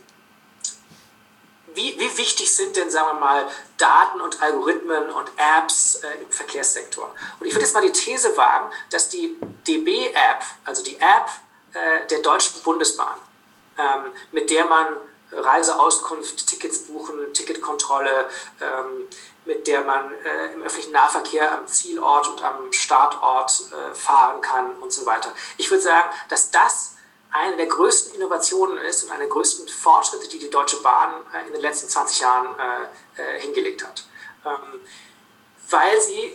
wie wichtig sind denn, sagen wir mal, Daten und Algorithmen und Apps im Verkehrssektor? Und ich würde jetzt mal die These wagen, dass die DB-App, also die App der Deutschen Bundesbahn, mit der man Reiseauskunft, Tickets buchen, Ticketkontrolle, mit der man im öffentlichen Nahverkehr am Zielort und am Startort fahren kann und so weiter. Ich würde sagen, dass das eine der größten Innovationen ist und eine der größten Fortschritte, die die Deutsche Bahn in den letzten 20 Jahren hingelegt hat. Weil sie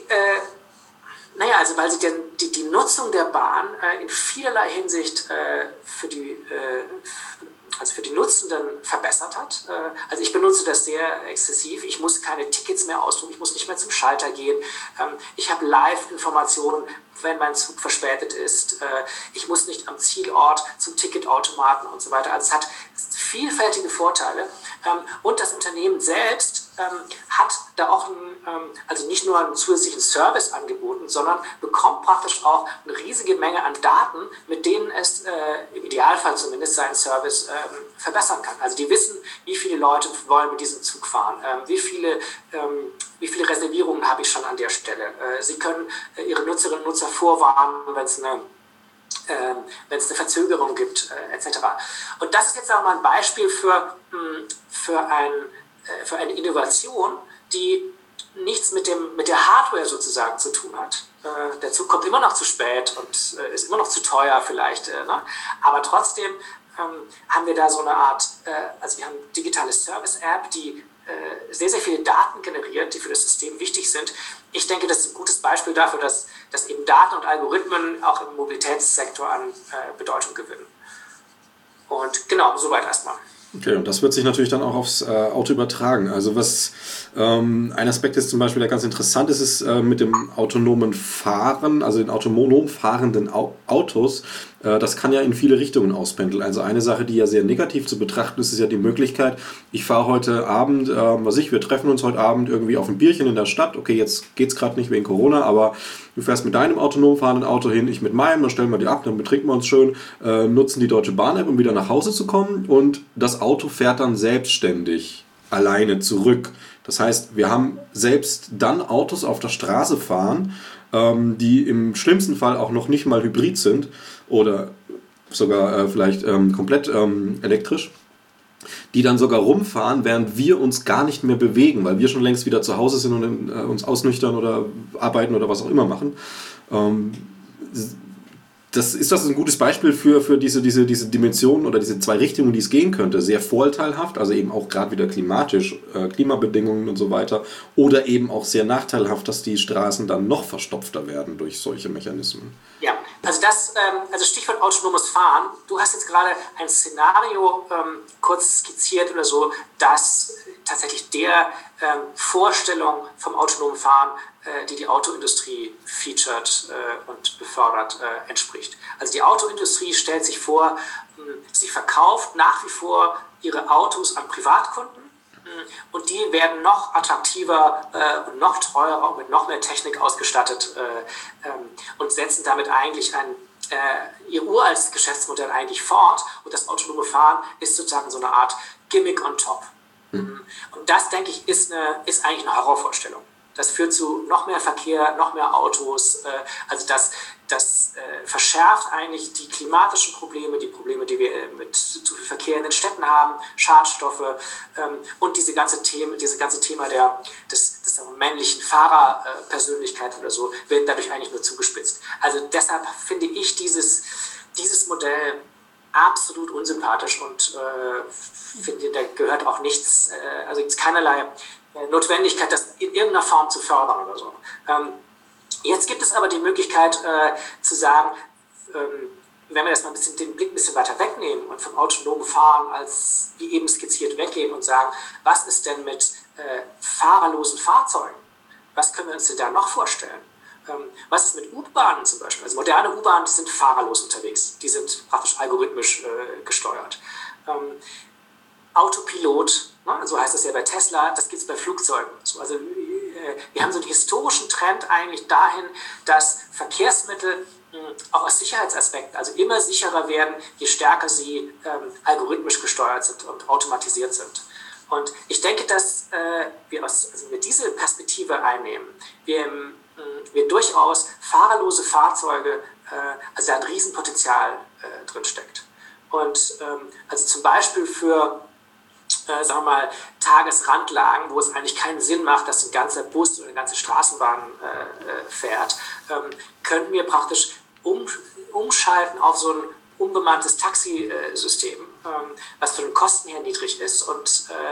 die Nutzung der Bahn in vielerlei Hinsicht für die Nutzenden verbessert hat. Also ich benutze das sehr exzessiv. Ich muss keine Tickets mehr ausdrucken, ich muss nicht mehr zum Schalter gehen. Ich habe Live-Informationen, wenn mein Zug verspätet ist. Ich muss nicht am Zielort zum Ticketautomaten und so weiter. Also es hat vielfältige Vorteile. Und das Unternehmen selbst hat da auch also nicht nur einen zusätzlichen Service angeboten, sondern bekommt praktisch auch eine riesige Menge an Daten, mit denen es im Idealfall zumindest seinen Service verbessern kann. Also die wissen, wie viele Leute wollen mit diesem Zug fahren, wie viele Reservierungen habe ich schon an der Stelle. Sie können ihre Nutzerinnen und Nutzer vorwarnen, wenn es eine Verzögerung gibt, etc. Und das ist jetzt auch mal ein Beispiel für eine Innovation, die nichts mit der Hardware sozusagen zu tun hat. Der Zug kommt immer noch zu spät und ist immer noch zu teuer vielleicht, aber trotzdem haben wir da so eine Art, also wir haben eine digitale Service-App, die sehr, sehr viele Daten generiert, die für das System wichtig sind. Ich denke, das ist ein gutes Beispiel dafür, dass eben Daten und Algorithmen auch im Mobilitätssektor an Bedeutung gewinnen. Und genau, soweit erstmal. Okay, und das wird sich natürlich dann auch aufs Auto übertragen. Also was ein Aspekt ist zum Beispiel, der ganz interessant ist, ist mit dem autonomen Fahren, also den autonom fahrenden Autos, das kann ja in viele Richtungen auspendeln. Also eine Sache, die ja sehr negativ zu betrachten ist, ist ja die Möglichkeit, ich fahre heute Abend, wir treffen uns heute Abend irgendwie auf ein Bierchen in der Stadt. Okay, jetzt geht's gerade nicht wegen Corona, aber du fährst mit deinem autonom fahrenden Auto hin, ich mit meinem, dann stellen wir die ab, dann betrinken wir uns schön, nutzen die Deutsche Bahn-App, um wieder nach Hause zu kommen und das Auto fährt dann selbstständig alleine zurück. Das heißt, wir haben selbst dann Autos auf der Straße fahren, die im schlimmsten Fall auch noch nicht mal hybrid sind oder sogar vielleicht komplett elektrisch, die dann sogar rumfahren, während wir uns gar nicht mehr bewegen, weil wir schon längst wieder zu Hause sind und uns ausnüchtern oder arbeiten oder was auch immer machen. Ist das ein gutes Beispiel für diese Dimensionen oder diese zwei Richtungen, die es gehen könnte? Sehr vorteilhaft, also eben auch gerade wieder klimatisch, Klimabedingungen und so weiter, oder eben auch sehr nachteilhaft, dass die Straßen dann noch verstopfter werden durch solche Mechanismen? Ja, Also Stichwort autonomes Fahren. Du hast jetzt gerade ein Szenario kurz skizziert oder so, das tatsächlich der Vorstellung vom autonomen Fahren, die Autoindustrie featured und befördert, entspricht. Also die Autoindustrie stellt sich vor, sie verkauft nach wie vor ihre Autos an Privatkunden. Und die werden noch attraktiver und noch teurer und mit noch mehr Technik ausgestattet und setzen damit eigentlich ihr uraltes Geschäftsmodell eigentlich fort. Und das autonome Fahren ist sozusagen so eine Art Gimmick on top. Und das, denke ich, ist eigentlich eine Horrorvorstellung. Das führt zu noch mehr Verkehr, noch mehr Autos. Also das verschärft eigentlich die klimatischen Probleme, die Probleme, die wir mit zu viel Verkehr in den Städten haben, Schadstoffe und dieses ganze Thema des männlichen Fahrerpersönlichkeit oder so, wird dadurch eigentlich nur zugespitzt. Also deshalb finde ich dieses Modell absolut unsympathisch und finde, da gehört auch nichts, also gibt es keinerlei Notwendigkeit, das in irgendeiner Form zu fördern oder so. Jetzt gibt es aber die Möglichkeit zu sagen, wenn wir das mal den Blick ein bisschen weiter wegnehmen und vom autonomen Fahren als, wie eben skizziert, weggehen und sagen, was ist denn mit fahrerlosen Fahrzeugen? Was können wir uns denn da noch vorstellen? Was ist mit U-Bahnen zum Beispiel? Also moderne U-Bahnen sind fahrerlos unterwegs. Die sind praktisch algorithmisch gesteuert. Autopilot, ne, so heißt es ja bei Tesla, das gibt es bei Flugzeugen. Also wir haben so einen historischen Trend eigentlich dahin, dass Verkehrsmittel auch aus Sicherheitsaspekten also immer sicherer werden, je stärker sie algorithmisch gesteuert sind und automatisiert sind. Und ich denke, dass wir diese Perspektive einnehmen, wir durchaus fahrerlose Fahrzeuge, also da ein Riesenpotenzial drin steckt. Und also zum Beispiel für sagen wir mal, Tagesrandlagen, wo es eigentlich keinen Sinn macht, dass ein ganzer Bus oder eine ganze Straßenbahn fährt, können wir praktisch umschalten auf so ein unbemanntes Taxisystem, was von den Kosten her niedrig ist und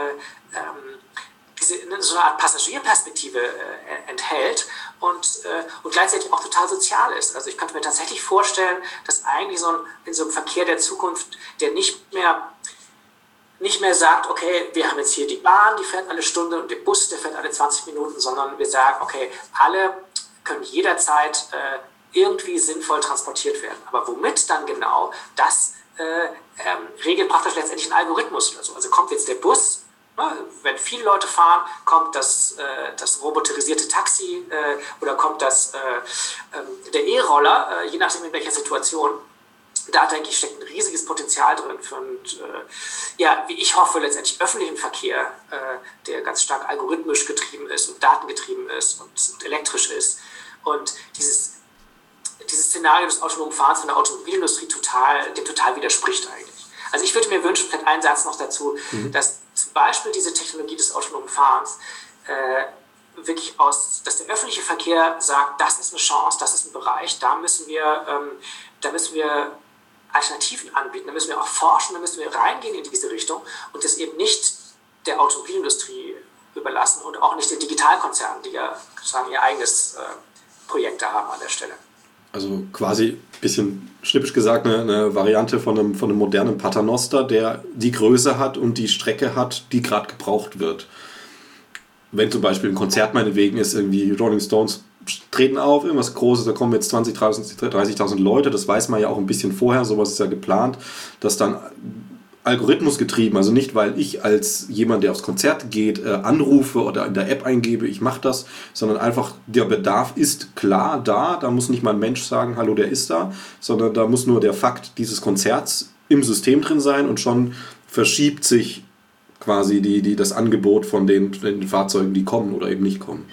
so eine Art Passagierperspektive enthält und gleichzeitig auch total sozial ist. Also ich könnte mir tatsächlich vorstellen, dass eigentlich in so einem Verkehr der Zukunft, der nicht mehr sagt, okay, wir haben jetzt hier die Bahn, die fährt alle Stunde und der Bus, der fährt alle 20 Minuten, sondern wir sagen, okay, alle können jederzeit irgendwie sinnvoll transportiert werden. Aber womit dann genau, das regelt praktisch letztendlich ein Algorithmus oder so. Also kommt jetzt der Bus, wenn viele Leute fahren, kommt das roboterisierte Taxi oder kommt der E-Roller, je nachdem in welcher Situation. Da, denke ich, steckt ein riesiges Potenzial drin für wie ich hoffe, letztendlich öffentlichen Verkehr, der ganz stark algorithmisch getrieben ist und datengetrieben ist und elektrisch ist. Und dieses Szenario des autonomen Fahrens von der Automobilindustrie dem total widerspricht eigentlich. Also ich würde mir wünschen, vielleicht einen Satz noch dazu, dass zum Beispiel diese Technologie des autonomen Fahrens wirklich dass der öffentliche Verkehr sagt, das ist eine Chance, das ist ein Bereich, da müssen wir Alternativen anbieten, da müssen wir auch forschen, da müssen wir reingehen in diese Richtung und das eben nicht der Automobilindustrie überlassen und auch nicht den Digitalkonzernen, die ja sozusagen ihr eigenes Projekt da haben an der Stelle. Also quasi ein bisschen schnippisch gesagt eine Variante von einem modernen Paternoster, der die Größe hat und die Strecke hat, die gerade gebraucht wird. Wenn zum Beispiel ein Konzert meinetwegen ist, irgendwie Rolling Stones treten auf, irgendwas Großes, da kommen jetzt 30.000 Leute, das weiß man ja auch ein bisschen vorher, sowas ist ja geplant, dass dann Algorithmus getrieben, also nicht, weil ich als jemand, der aufs Konzert geht, anrufe oder in der App eingebe, ich mache das, sondern einfach der Bedarf ist klar da muss nicht mal ein Mensch sagen, hallo, der ist da, sondern da muss nur der Fakt dieses Konzerts im System drin sein und schon verschiebt sich quasi das Angebot von den Fahrzeugen, die kommen oder eben nicht kommen.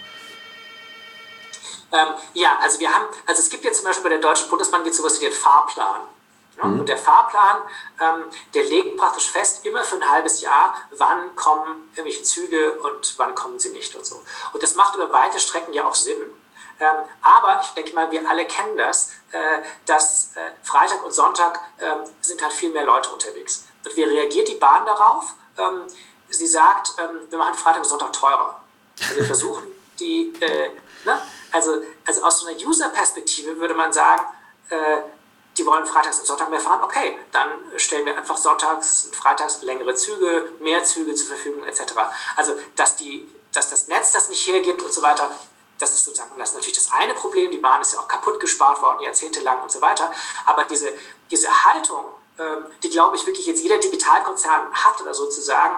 Also es gibt jetzt zum Beispiel bei der Deutschen Bundesbahn gibt es sowas wie den Fahrplan. Ja? Und der Fahrplan, der legt praktisch fest, immer für ein halbes Jahr, wann kommen irgendwelche Züge und wann kommen sie nicht und so. Und das macht über weite Strecken ja auch Sinn. Aber ich denke mal, wir alle kennen das, dass Freitag und Sonntag sind halt viel mehr Leute unterwegs. Und wie reagiert die Bahn darauf? Sie sagt, wir machen Freitag und Sonntag teurer. Also wir versuchen Also aus so einer User-Perspektive würde man sagen, die wollen freitags und Sonntag mehr fahren, okay, dann stellen wir einfach sonntags und freitags längere Züge, mehr Züge zur Verfügung etc. Also, dass das Netz das nicht hergibt und so weiter, das ist sozusagen das ist natürlich das eine Problem. Die Bahn ist ja auch kaputt gespart worden, jahrzehntelang und so weiter. Aber diese Haltung, die, glaube ich, wirklich jetzt jeder Digitalkonzern hat oder sozusagen,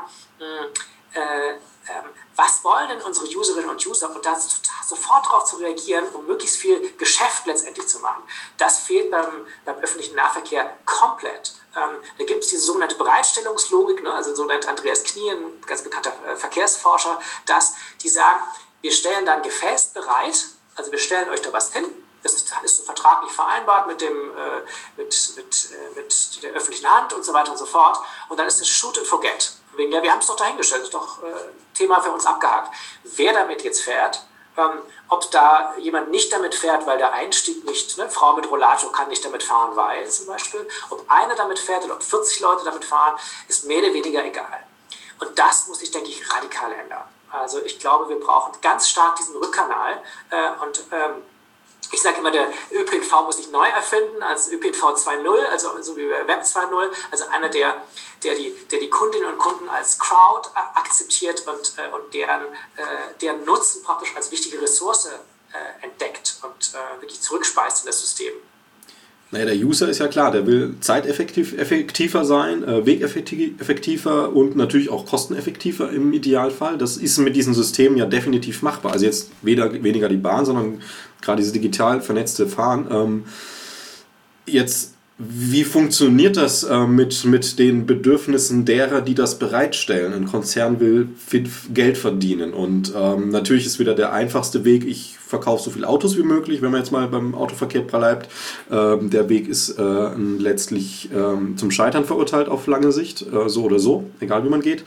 was wollen denn unsere Userinnen und User und da sofort darauf zu reagieren, um möglichst viel Geschäft letztendlich zu machen. Das fehlt beim öffentlichen Nahverkehr komplett. Da gibt es diese sogenannte Bereitstellungslogik, ne? Also so nennt Andreas Knie, ein ganz bekannter Verkehrsforscher, dass die sagen, wir stellen dann Gefäß bereit, also wir stellen euch da was hin, das ist so vertraglich vereinbart mit der öffentlichen Hand und so weiter und so fort. Und dann ist es Shoot and Forget. Wegen der, wir haben es doch dahingestellt, das ist doch Thema für uns abgehakt. Wer damit jetzt fährt, ob da jemand nicht damit fährt, weil der Einstieg nicht, ne, Frau mit Rollator kann nicht damit fahren, weil zum Beispiel, ob einer damit fährt oder ob 40 Leute damit fahren, ist mehr oder weniger egal. Und das muss sich, denke ich, radikal ändern. Also ich glaube, wir brauchen ganz stark diesen Rückkanal ich sage immer, der ÖPNV muss sich neu erfinden als ÖPNV 2.0, also so wie Web 2.0, also einer, der die Kundinnen und Kunden als Crowd akzeptiert und deren Nutzen praktisch als wichtige Ressource entdeckt und wirklich zurückspeist in das System. Naja, der User ist ja klar, der will zeiteffektiver sein, wegeffektiver und natürlich auch kosteneffektiver im Idealfall. Das ist mit diesen Systemen ja definitiv machbar. Also jetzt weniger die Bahn, sondern gerade dieses digital vernetzte Fahren. Jetzt, wie funktioniert das mit den Bedürfnissen derer, die das bereitstellen? Ein Konzern will Geld verdienen und natürlich ist wieder der einfachste Weg, ich verkaufe so viele Autos wie möglich, wenn man jetzt mal beim Autoverkehr bleibt. Der Weg ist letztlich zum Scheitern verurteilt auf lange Sicht, so oder so, egal wie man geht.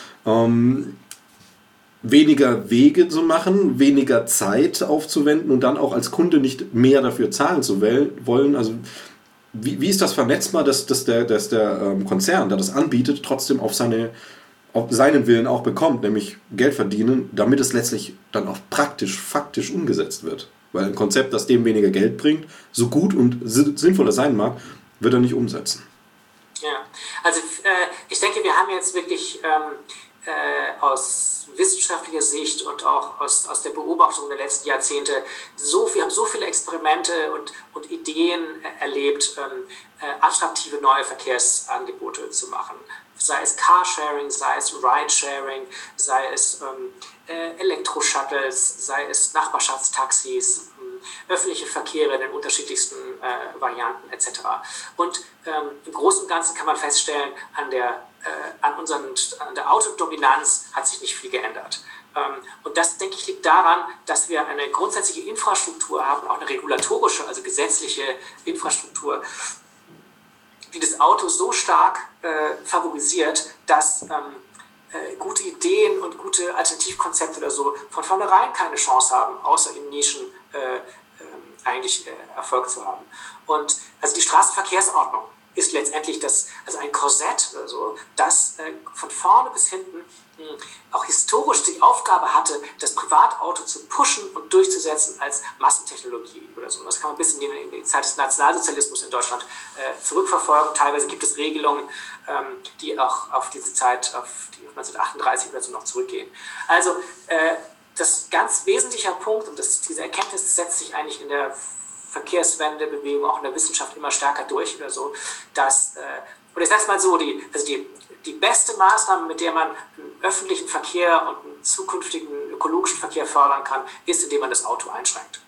Weniger Wege zu machen, weniger Zeit aufzuwenden und dann auch als Kunde nicht mehr dafür zahlen zu wollen. Also wie ist das vernetzbar, dass der Konzern, der das anbietet, trotzdem auf seinen Willen auch bekommt, nämlich Geld verdienen, damit es letztlich dann auch praktisch, faktisch umgesetzt wird. Weil ein Konzept, das dem weniger Geld bringt, so gut und sinnvoll es sein mag, wird er nicht umsetzen. Ja, also ich denke, wir haben jetzt wirklich aus wissenschaftlicher Sicht und auch aus der Beobachtung der letzten Jahrzehnte wir haben so viele Experimente und Ideen erlebt, attraktive neue Verkehrsangebote zu machen. Sei es Carsharing, sei es Ridesharing, sei es Elektroshuttles, sei es Nachbarschaftstaxis, öffentliche Verkehre in den unterschiedlichsten Varianten etc. Und im Großen und Ganzen kann man feststellen, an der Autodominanz hat sich nicht viel geändert. Und das, denke ich, liegt daran, dass wir eine grundsätzliche Infrastruktur haben, auch eine regulatorische, also gesetzliche Infrastruktur, die das Auto so stark favorisiert, dass gute Ideen und gute Alternativkonzepte oder so von vornherein keine Chance haben, außer in Nischen Erfolg zu haben. Und also die Straßenverkehrsordnung ist letztendlich ein Korsett oder so, das von vorne bis hinten auch historisch die Aufgabe hatte, das Privatauto zu pushen und durchzusetzen als Massentechnologie oder so. Das kann man bis in die Zeit des Nationalsozialismus in Deutschland zurückverfolgen. Teilweise gibt es Regelungen, die auch auf diese Zeit, auf die 1938 oder so noch zurückgehen. Also das ganz wesentliche Punkt, und diese Erkenntnis setzt sich eigentlich in der Verkehrswendebewegung, auch in der Wissenschaft immer stärker durch oder so, dass, oder ich sag's mal so, die beste Maßnahme, mit der man einen öffentlichen Verkehr und einen zukünftigen ökologischen Verkehr fördern kann, ist, indem man das Auto einschränkt.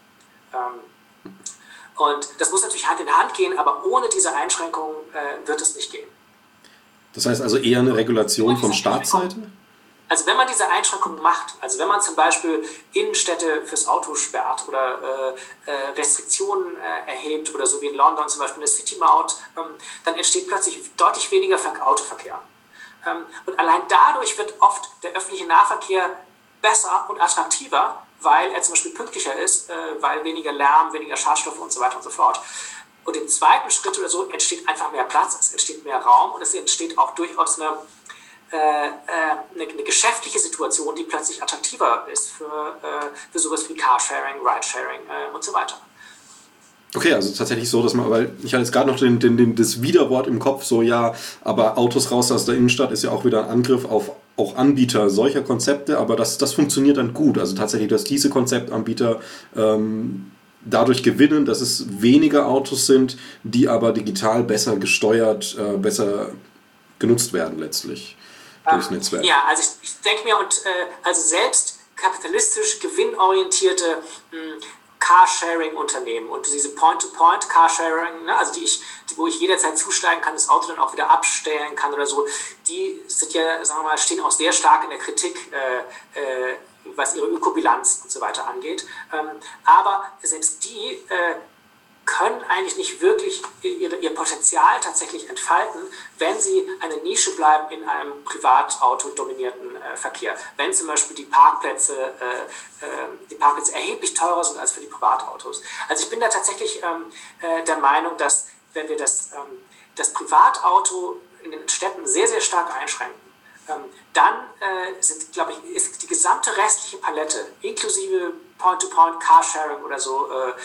Und das muss natürlich Hand in Hand gehen, aber ohne diese Einschränkungen wird es nicht gehen. Das heißt also eher eine Regulation von Staatsseite? Also wenn man diese Einschränkungen macht, also wenn man zum Beispiel Innenstädte fürs Auto sperrt oder Restriktionen erhebt oder so wie in London zum Beispiel eine City-Maut, dann entsteht plötzlich deutlich weniger Autoverkehr. Und allein dadurch wird oft der öffentliche Nahverkehr besser und attraktiver, weil er zum Beispiel pünktlicher ist, weil weniger Lärm, weniger Schadstoffe und so weiter und so fort. Und im zweiten Schritt oder so entsteht einfach mehr Platz, es entsteht mehr Raum und es entsteht auch durchaus eine geschäftliche Situation, die plötzlich attraktiver ist für sowas wie Carsharing, Ridesharing und so weiter. Okay, also tatsächlich so, dass man, weil ich hatte jetzt gerade noch das Widerwort im Kopf, so ja, aber Autos raus aus der Innenstadt ist ja auch wieder ein Angriff auf auch Anbieter solcher Konzepte, aber das funktioniert dann gut. Also tatsächlich, dass diese Konzeptanbieter dadurch gewinnen, dass es weniger Autos sind, die aber digital besser gesteuert, besser genutzt werden letztlich durchs Netzwerk. Ja, also ich denke mir, also selbst kapitalistisch gewinnorientierte Carsharing-Unternehmen und diese Point-to-Point-Carsharing, ne, also wo ich jederzeit zusteigen kann, das Auto dann auch wieder abstellen kann oder so, die sind ja, sagen wir mal, stehen auch sehr stark in der Kritik, was ihre Ökobilanz und so weiter angeht. Aber selbst die können eigentlich nicht wirklich ihr Potenzial tatsächlich entfalten, wenn sie eine Nische bleiben in einem privatautodominierten Verkehr. Wenn zum Beispiel die Parkplätze erheblich teurer sind als für die Privatautos. Also ich bin da tatsächlich der Meinung, dass wenn wir das Privatauto in den Städten sehr, sehr stark einschränken, dann ist die gesamte restliche Palette, inklusive Point-to-Point Carsharing oder so,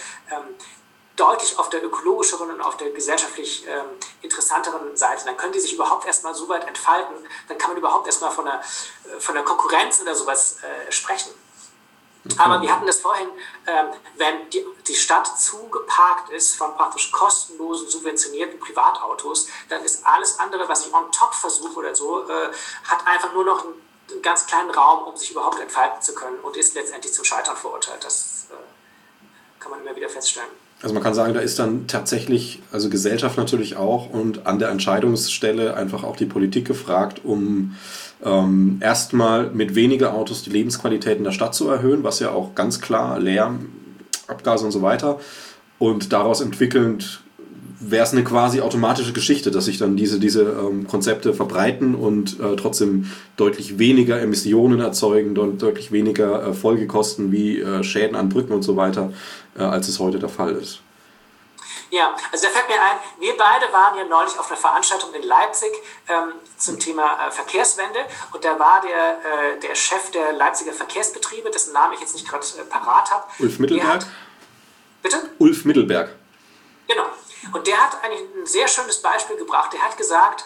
deutlich auf der ökologischeren und auf der gesellschaftlich interessanteren Seite. Dann können die sich überhaupt erstmal so weit entfalten, dann kann man überhaupt erstmal von der Konkurrenz oder sowas sprechen. Okay. Aber wir hatten das vorhin, wenn die Stadt zugeparkt ist von praktisch kostenlosen, subventionierten Privatautos, dann ist alles andere, was ich on top versuche oder so, hat einfach nur noch einen ganz kleinen Raum, um sich überhaupt entfalten zu können und ist letztendlich zum Scheitern verurteilt. Das kann man immer wieder feststellen. Also man kann sagen, da ist dann tatsächlich, also Gesellschaft natürlich auch und an der Entscheidungsstelle einfach auch die Politik gefragt, um erstmal mit weniger Autos die Lebensqualität in der Stadt zu erhöhen, was ja auch ganz klar Lärm, Abgase und so weiter. Und daraus entwickelnd wäre es eine quasi automatische Geschichte, dass sich dann diese Konzepte verbreiten und trotzdem deutlich weniger Emissionen erzeugen, deutlich weniger Folgekosten wie Schäden an Brücken und so weiter, als es heute der Fall ist. Ja, also da fällt mir ein, wir beide waren ja neulich auf einer Veranstaltung in Leipzig zum Thema Verkehrswende und da war der Chef der Leipziger Verkehrsbetriebe, dessen Namen ich jetzt nicht gerade parat habe. Ulf Mittelberg? Bitte? Ulf Mittelberg. Genau. Und der hat eigentlich ein sehr schönes Beispiel gebracht. Der hat gesagt,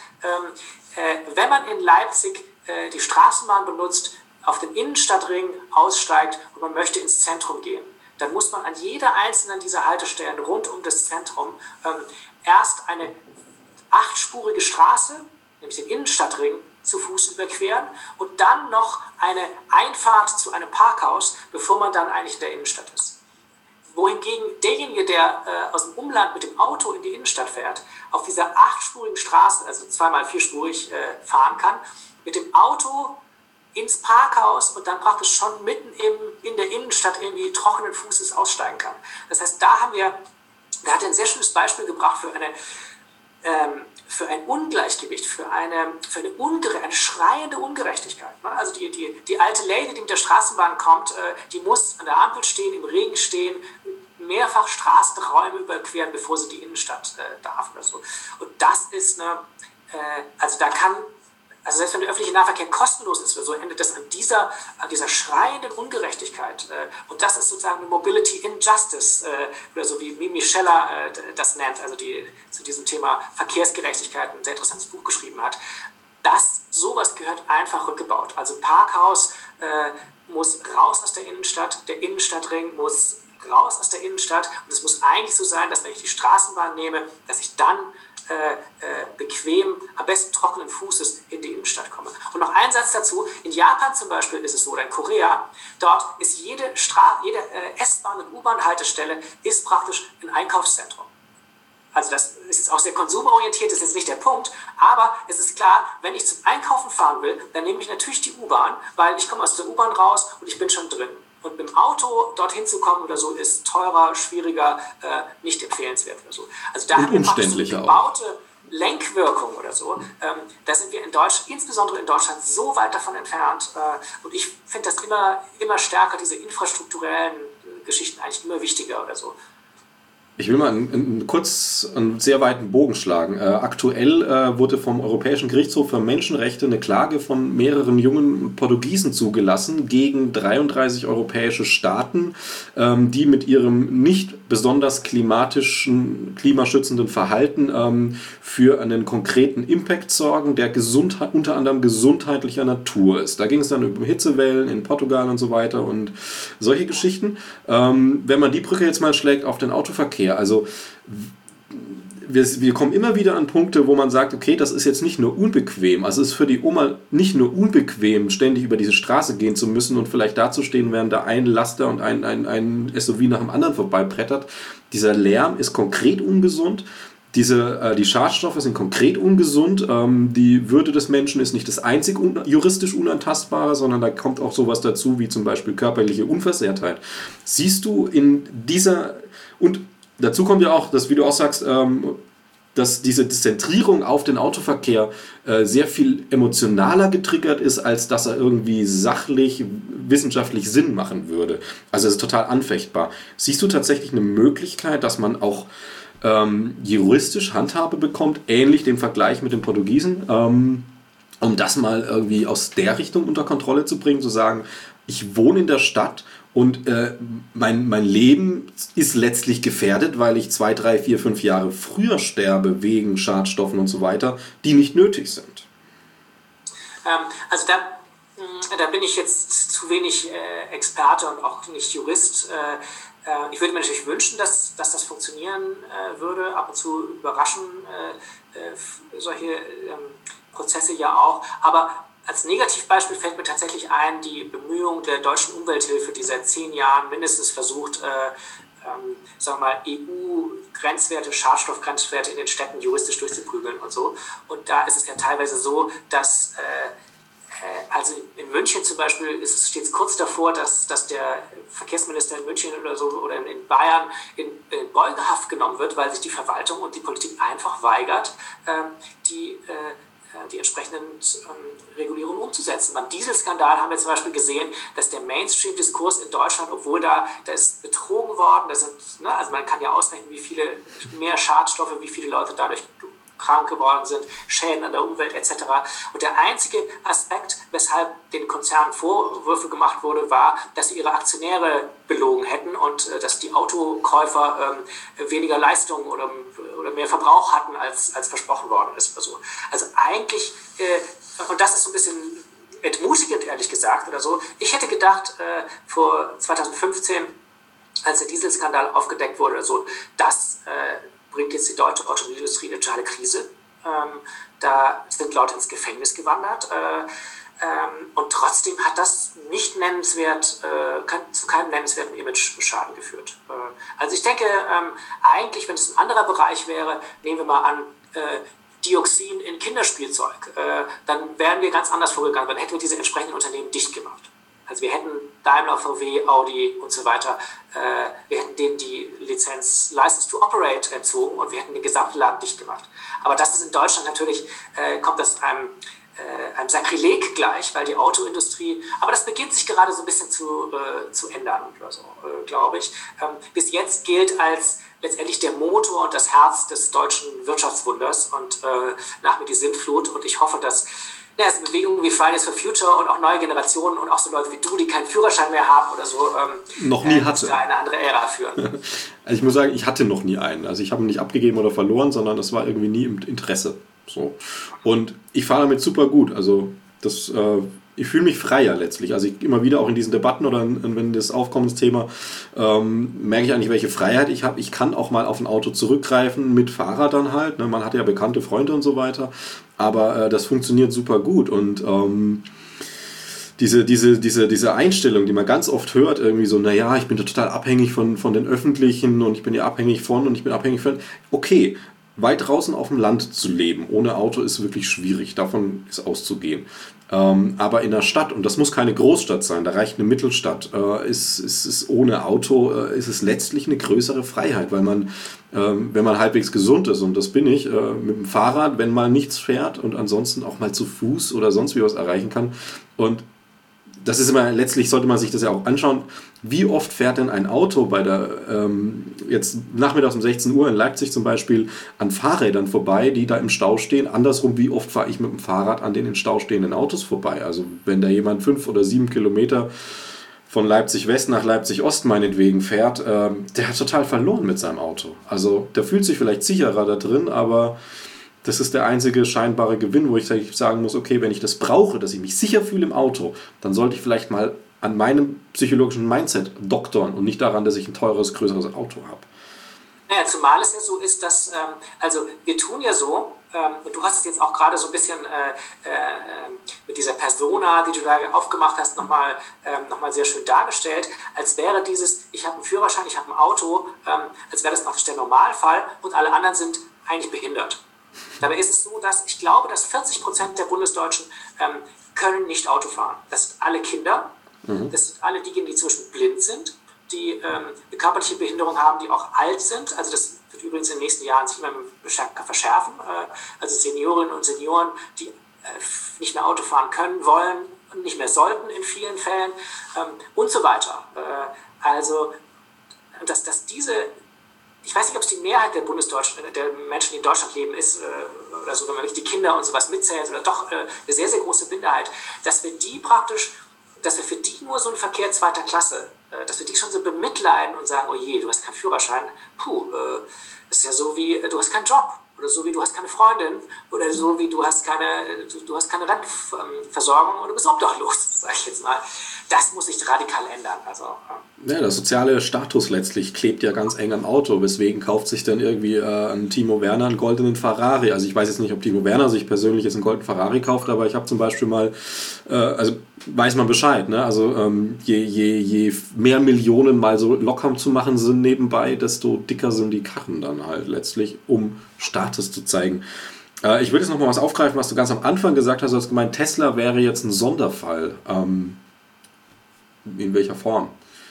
wenn man in Leipzig die Straßenbahn benutzt, auf den Innenstadtring aussteigt und man möchte ins Zentrum gehen, dann muss man an jeder einzelnen dieser Haltestellen rund um das Zentrum erst eine 8-spurige Straße, nämlich den Innenstadtring, zu Fuß überqueren und dann noch eine Einfahrt zu einem Parkhaus, bevor man dann eigentlich in der Innenstadt ist. Wohingegen derjenige, der aus dem Umland mit dem Auto in die Innenstadt fährt, auf dieser 8-spurigen Straße, also 2x 4-spurig fahren kann, mit dem Auto ins Parkhaus und dann praktisch schon mitten in der Innenstadt irgendwie trockenen Fußes aussteigen kann. Das heißt, da hat er ein sehr schönes Beispiel gebracht für ein Ungleichgewicht, für eine schreiende Ungerechtigkeit. Also die alte Lady, die mit der Straßenbahn kommt, die muss an der Ampel stehen, im Regen stehen, mehrfach Straßenräume überqueren, bevor sie die Innenstadt darf oder so. Und das ist also selbst wenn der öffentliche Nahverkehr kostenlos ist, so endet das an dieser schreienden Ungerechtigkeit. Und das ist sozusagen eine Mobility Injustice, oder so wie Mimi Scheller das nennt, also die zu diesem Thema Verkehrsgerechtigkeit ein sehr interessantes Buch geschrieben hat. Sowas gehört einfach rückgebaut. Also Parkhaus muss raus aus der Innenstadt, der Innenstadtring muss raus aus der Innenstadt und es muss eigentlich so sein, dass wenn ich die Straßenbahn nehme, dass ich dann bequem, am besten trockenen Fußes in die Innenstadt komme. Und noch ein Satz dazu, in Japan zum Beispiel ist es so, oder in Korea, dort ist jede S-Bahn- und U-Bahn-Haltestelle ist praktisch ein Einkaufszentrum. Also das ist jetzt auch sehr konsumorientiert, das ist jetzt nicht der Punkt, aber es ist klar, wenn ich zum Einkaufen fahren will, dann nehme ich natürlich die U-Bahn, weil ich komme aus der U-Bahn raus und ich bin schon drin. Und mit dem Auto dorthin zu kommen oder so ist teurer, schwieriger, nicht empfehlenswert oder so. Also da haben wir praktisch so eine gebaute Lenkwirkung oder so. Da sind wir in Deutschland, insbesondere in Deutschland, so weit davon entfernt. Und ich finde das immer stärker, diese infrastrukturellen Geschichten eigentlich immer wichtiger oder so. Ich will mal kurz einen sehr weiten Bogen schlagen. Aktuell wurde vom Europäischen Gerichtshof für Menschenrechte eine Klage von mehreren jungen Portugiesen zugelassen gegen 33 europäische Staaten, die mit ihrem nicht besonders klimaschützenden Verhalten für einen konkreten Impact sorgen, der unter anderem gesundheitlicher Natur ist. Da ging es dann um Hitzewellen in Portugal und so weiter und solche Geschichten. Wenn man die Brücke jetzt mal schlägt auf den Autoverkehr, also wir kommen immer wieder an Punkte, wo man sagt, okay, das ist jetzt nicht nur unbequem, also es ist für die Oma nicht nur unbequem, ständig über diese Straße gehen zu müssen und vielleicht dazustehen, während da ein Laster und ein SUV nach dem anderen vorbeibrettert. Dieser Lärm ist konkret ungesund. Die Schadstoffe sind konkret ungesund. Die Würde des Menschen ist nicht das einzig juristisch Unantastbare, sondern da kommt auch sowas dazu, wie zum Beispiel körperliche Unversehrtheit. Siehst du in dieser... Und dazu kommt ja auch, dass, wie du auch sagst, dass diese Zentrierung auf den Autoverkehr sehr viel emotionaler getriggert ist, als dass er irgendwie sachlich, wissenschaftlich Sinn machen würde. Also es ist total anfechtbar. Siehst du tatsächlich eine Möglichkeit, dass man auch juristisch Handhabe bekommt, ähnlich dem Vergleich mit den Portugiesen, um das mal irgendwie aus der Richtung unter Kontrolle zu bringen, zu sagen, ich wohne in der Stadt und mein Leben ist letztlich gefährdet, weil ich 2, 3, 4, 5 Jahre früher sterbe wegen Schadstoffen und so weiter, die nicht nötig sind. Also da bin ich jetzt zu wenig Experte und auch nicht Jurist. Ich würde mir natürlich wünschen, dass das funktionieren würde. Ab und zu überraschen solche Prozesse ja auch. Aber als Negativbeispiel fällt mir tatsächlich ein, die Bemühungen der deutschen Umwelthilfe, die seit 10 Jahren mindestens versucht, sagen wir mal, EU-Grenzwerte, Schadstoffgrenzwerte in den Städten juristisch durchzuprügeln und so. Und da ist es ja teilweise so, dass also in München zum Beispiel steht es kurz davor, dass der Verkehrsminister in München oder so oder in Bayern in Beugehaft genommen wird, weil sich die Verwaltung und die Politik einfach weigert, die entsprechenden Regulierungen umzusetzen. Beim Dieselskandal haben wir zum Beispiel gesehen, dass der Mainstream-Diskurs in Deutschland, obwohl da ist betrogen worden, also man kann ja ausrechnen, wie viele mehr Schadstoffe, wie viele Leute dadurch krank geworden sind, Schäden an der Umwelt etc. Und der einzige Aspekt, weshalb den Konzernen Vorwürfe gemacht wurde, war, dass sie ihre Aktionäre belogen hätten und dass die Autokäufer weniger Leistung oder mehr Verbrauch hatten, als versprochen worden ist. Also eigentlich, und das ist so ein bisschen entmutigend, ehrlich gesagt, oder so. Ich hätte gedacht, vor 2015, als der Dieselskandal aufgedeckt wurde, so, das bringt jetzt die deutsche Automobilindustrie in eine totale Krise. Da sind Leute ins Gefängnis gewandert. Und trotzdem hat das nicht zu keinem nennenswerten Image-Schaden geführt. Also ich denke, eigentlich, wenn es ein anderer Bereich wäre, nehmen wir mal an, Dioxin in Kinderspielzeug, dann wären wir ganz anders vorgegangen. Dann hätten wir diese entsprechenden Unternehmen dicht gemacht. Also wir hätten Daimler, VW, Audi und so weiter, wir hätten denen die Lizenz License to Operate entzogen und wir hätten den gesamten Laden dicht gemacht. Aber das ist in Deutschland natürlich, kommt das einem Sakrileg gleich, weil die Autoindustrie, aber das beginnt sich gerade so ein bisschen zu ändern, oder so, glaube ich. Bis jetzt gilt als letztendlich der Motor und das Herz des deutschen Wirtschaftswunders und nach mir die Sintflut, und ich hoffe, dass also Bewegungen wie Fridays for Future und auch neue Generationen und auch so Leute wie du, die keinen Führerschein mehr haben oder so, noch nie hatte. Eine andere Ära führen. Also ich muss sagen, ich hatte noch nie einen. Also ich habe ihn nicht abgegeben oder verloren, sondern es war irgendwie nie im Interesse. So. Und ich fahre damit super gut. Also ich fühle mich freier letztlich. Also ich immer wieder auch in diesen Debatten oder wenn das Aufkommensthema, merke ich eigentlich, welche Freiheit ich habe. Ich kann auch mal auf ein Auto zurückgreifen, mit Fahrrad dann halt. Ne? Man hat ja bekannte Freunde und so weiter. Aber das funktioniert super gut. Und diese Einstellung, die man ganz oft hört, irgendwie so, naja, ich bin total abhängig von den Öffentlichen und ich bin ja abhängig von und ich bin abhängig von... Okay, weit draußen auf dem Land zu leben ohne Auto ist wirklich schwierig. Davon ist auszugehen. Aber in der Stadt, und das muss keine Großstadt sein, da reicht eine Mittelstadt, ist ohne Auto ist es letztlich eine größere Freiheit, weil man, wenn man halbwegs gesund ist, und das bin ich, mit dem Fahrrad, wenn mal nichts fährt und ansonsten auch mal zu Fuß oder sonst wie was erreichen kann. Und das ist immer, letztlich sollte man sich das ja auch anschauen, wie oft fährt denn ein Auto bei der, jetzt nachmittags um 16 Uhr in Leipzig zum Beispiel, an Fahrrädern vorbei, die da im Stau stehen. Andersrum, wie oft fahre ich mit dem Fahrrad an den in Stau stehenden Autos vorbei? Also wenn da jemand 5 oder 7 Kilometer von Leipzig West nach Leipzig Ost meinetwegen fährt, der hat total verloren mit seinem Auto. Also der fühlt sich vielleicht sicherer da drin, aber das ist der einzige scheinbare Gewinn, wo ich sagen muss, okay, wenn ich das brauche, dass ich mich sicher fühle im Auto, dann sollte ich vielleicht mal an meinem psychologischen Mindset doktern und nicht daran, dass ich ein teures, größeres Auto habe. Naja, zumal es ja so ist, dass, also wir tun ja so, und du hast es jetzt auch gerade so ein bisschen mit dieser Persona, die du da aufgemacht hast, nochmal sehr schön dargestellt, als wäre dieses, ich habe einen Führerschein, ich habe ein Auto, als wäre das praktisch der Normalfall und alle anderen sind eigentlich behindert. Dabei ist es so, dass ich glaube, dass 40% der Bundesdeutschen können nicht Auto fahren. Das sind alle Kinder, das sind alle diejenigen, die zum Beispiel blind sind, die eine körperliche Behinderung haben, die auch alt sind. Also das wird übrigens in den nächsten Jahren sich immer verschärfen. Also Seniorinnen und Senioren, die nicht mehr Auto fahren können, wollen und nicht mehr sollten in vielen Fällen und so weiter. Also dass diese, ich weiß nicht, ob es die Mehrheit der Bundesdeutschen, der Menschen, die in Deutschland leben, ist, oder so, wenn man nicht die Kinder und sowas mitzählt, oder doch eine sehr, sehr große Minderheit, dass wir für die nur so einen Verkehr zweiter Klasse, dass wir die schon so bemitleiden und sagen, oh je, du hast keinen Führerschein, das ist ja so wie, du hast keinen Job, oder so wie du hast keine Freundin, oder so wie du hast keine Rentenversorgung und du bist obdachlos, sag ich jetzt mal. Das muss sich radikal ändern. Also, ja, der soziale Status letztlich klebt ja ganz eng am Auto. Weswegen kauft sich dann irgendwie ein Timo Werner einen goldenen Ferrari? Also ich weiß jetzt nicht, ob Timo Werner sich persönlich jetzt einen goldenen Ferrari kauft, aber ich habe zum Beispiel mal, also weiß man Bescheid, ne? Also je mehr Millionen mal so locker zu machen sind nebenbei, desto dicker sind die Karren dann halt letztlich, um Status zu zeigen. Ich will jetzt noch mal was aufgreifen, was du ganz am Anfang gesagt hast. Du hast gemeint, Tesla wäre jetzt ein Sonderfall. In welcher Form?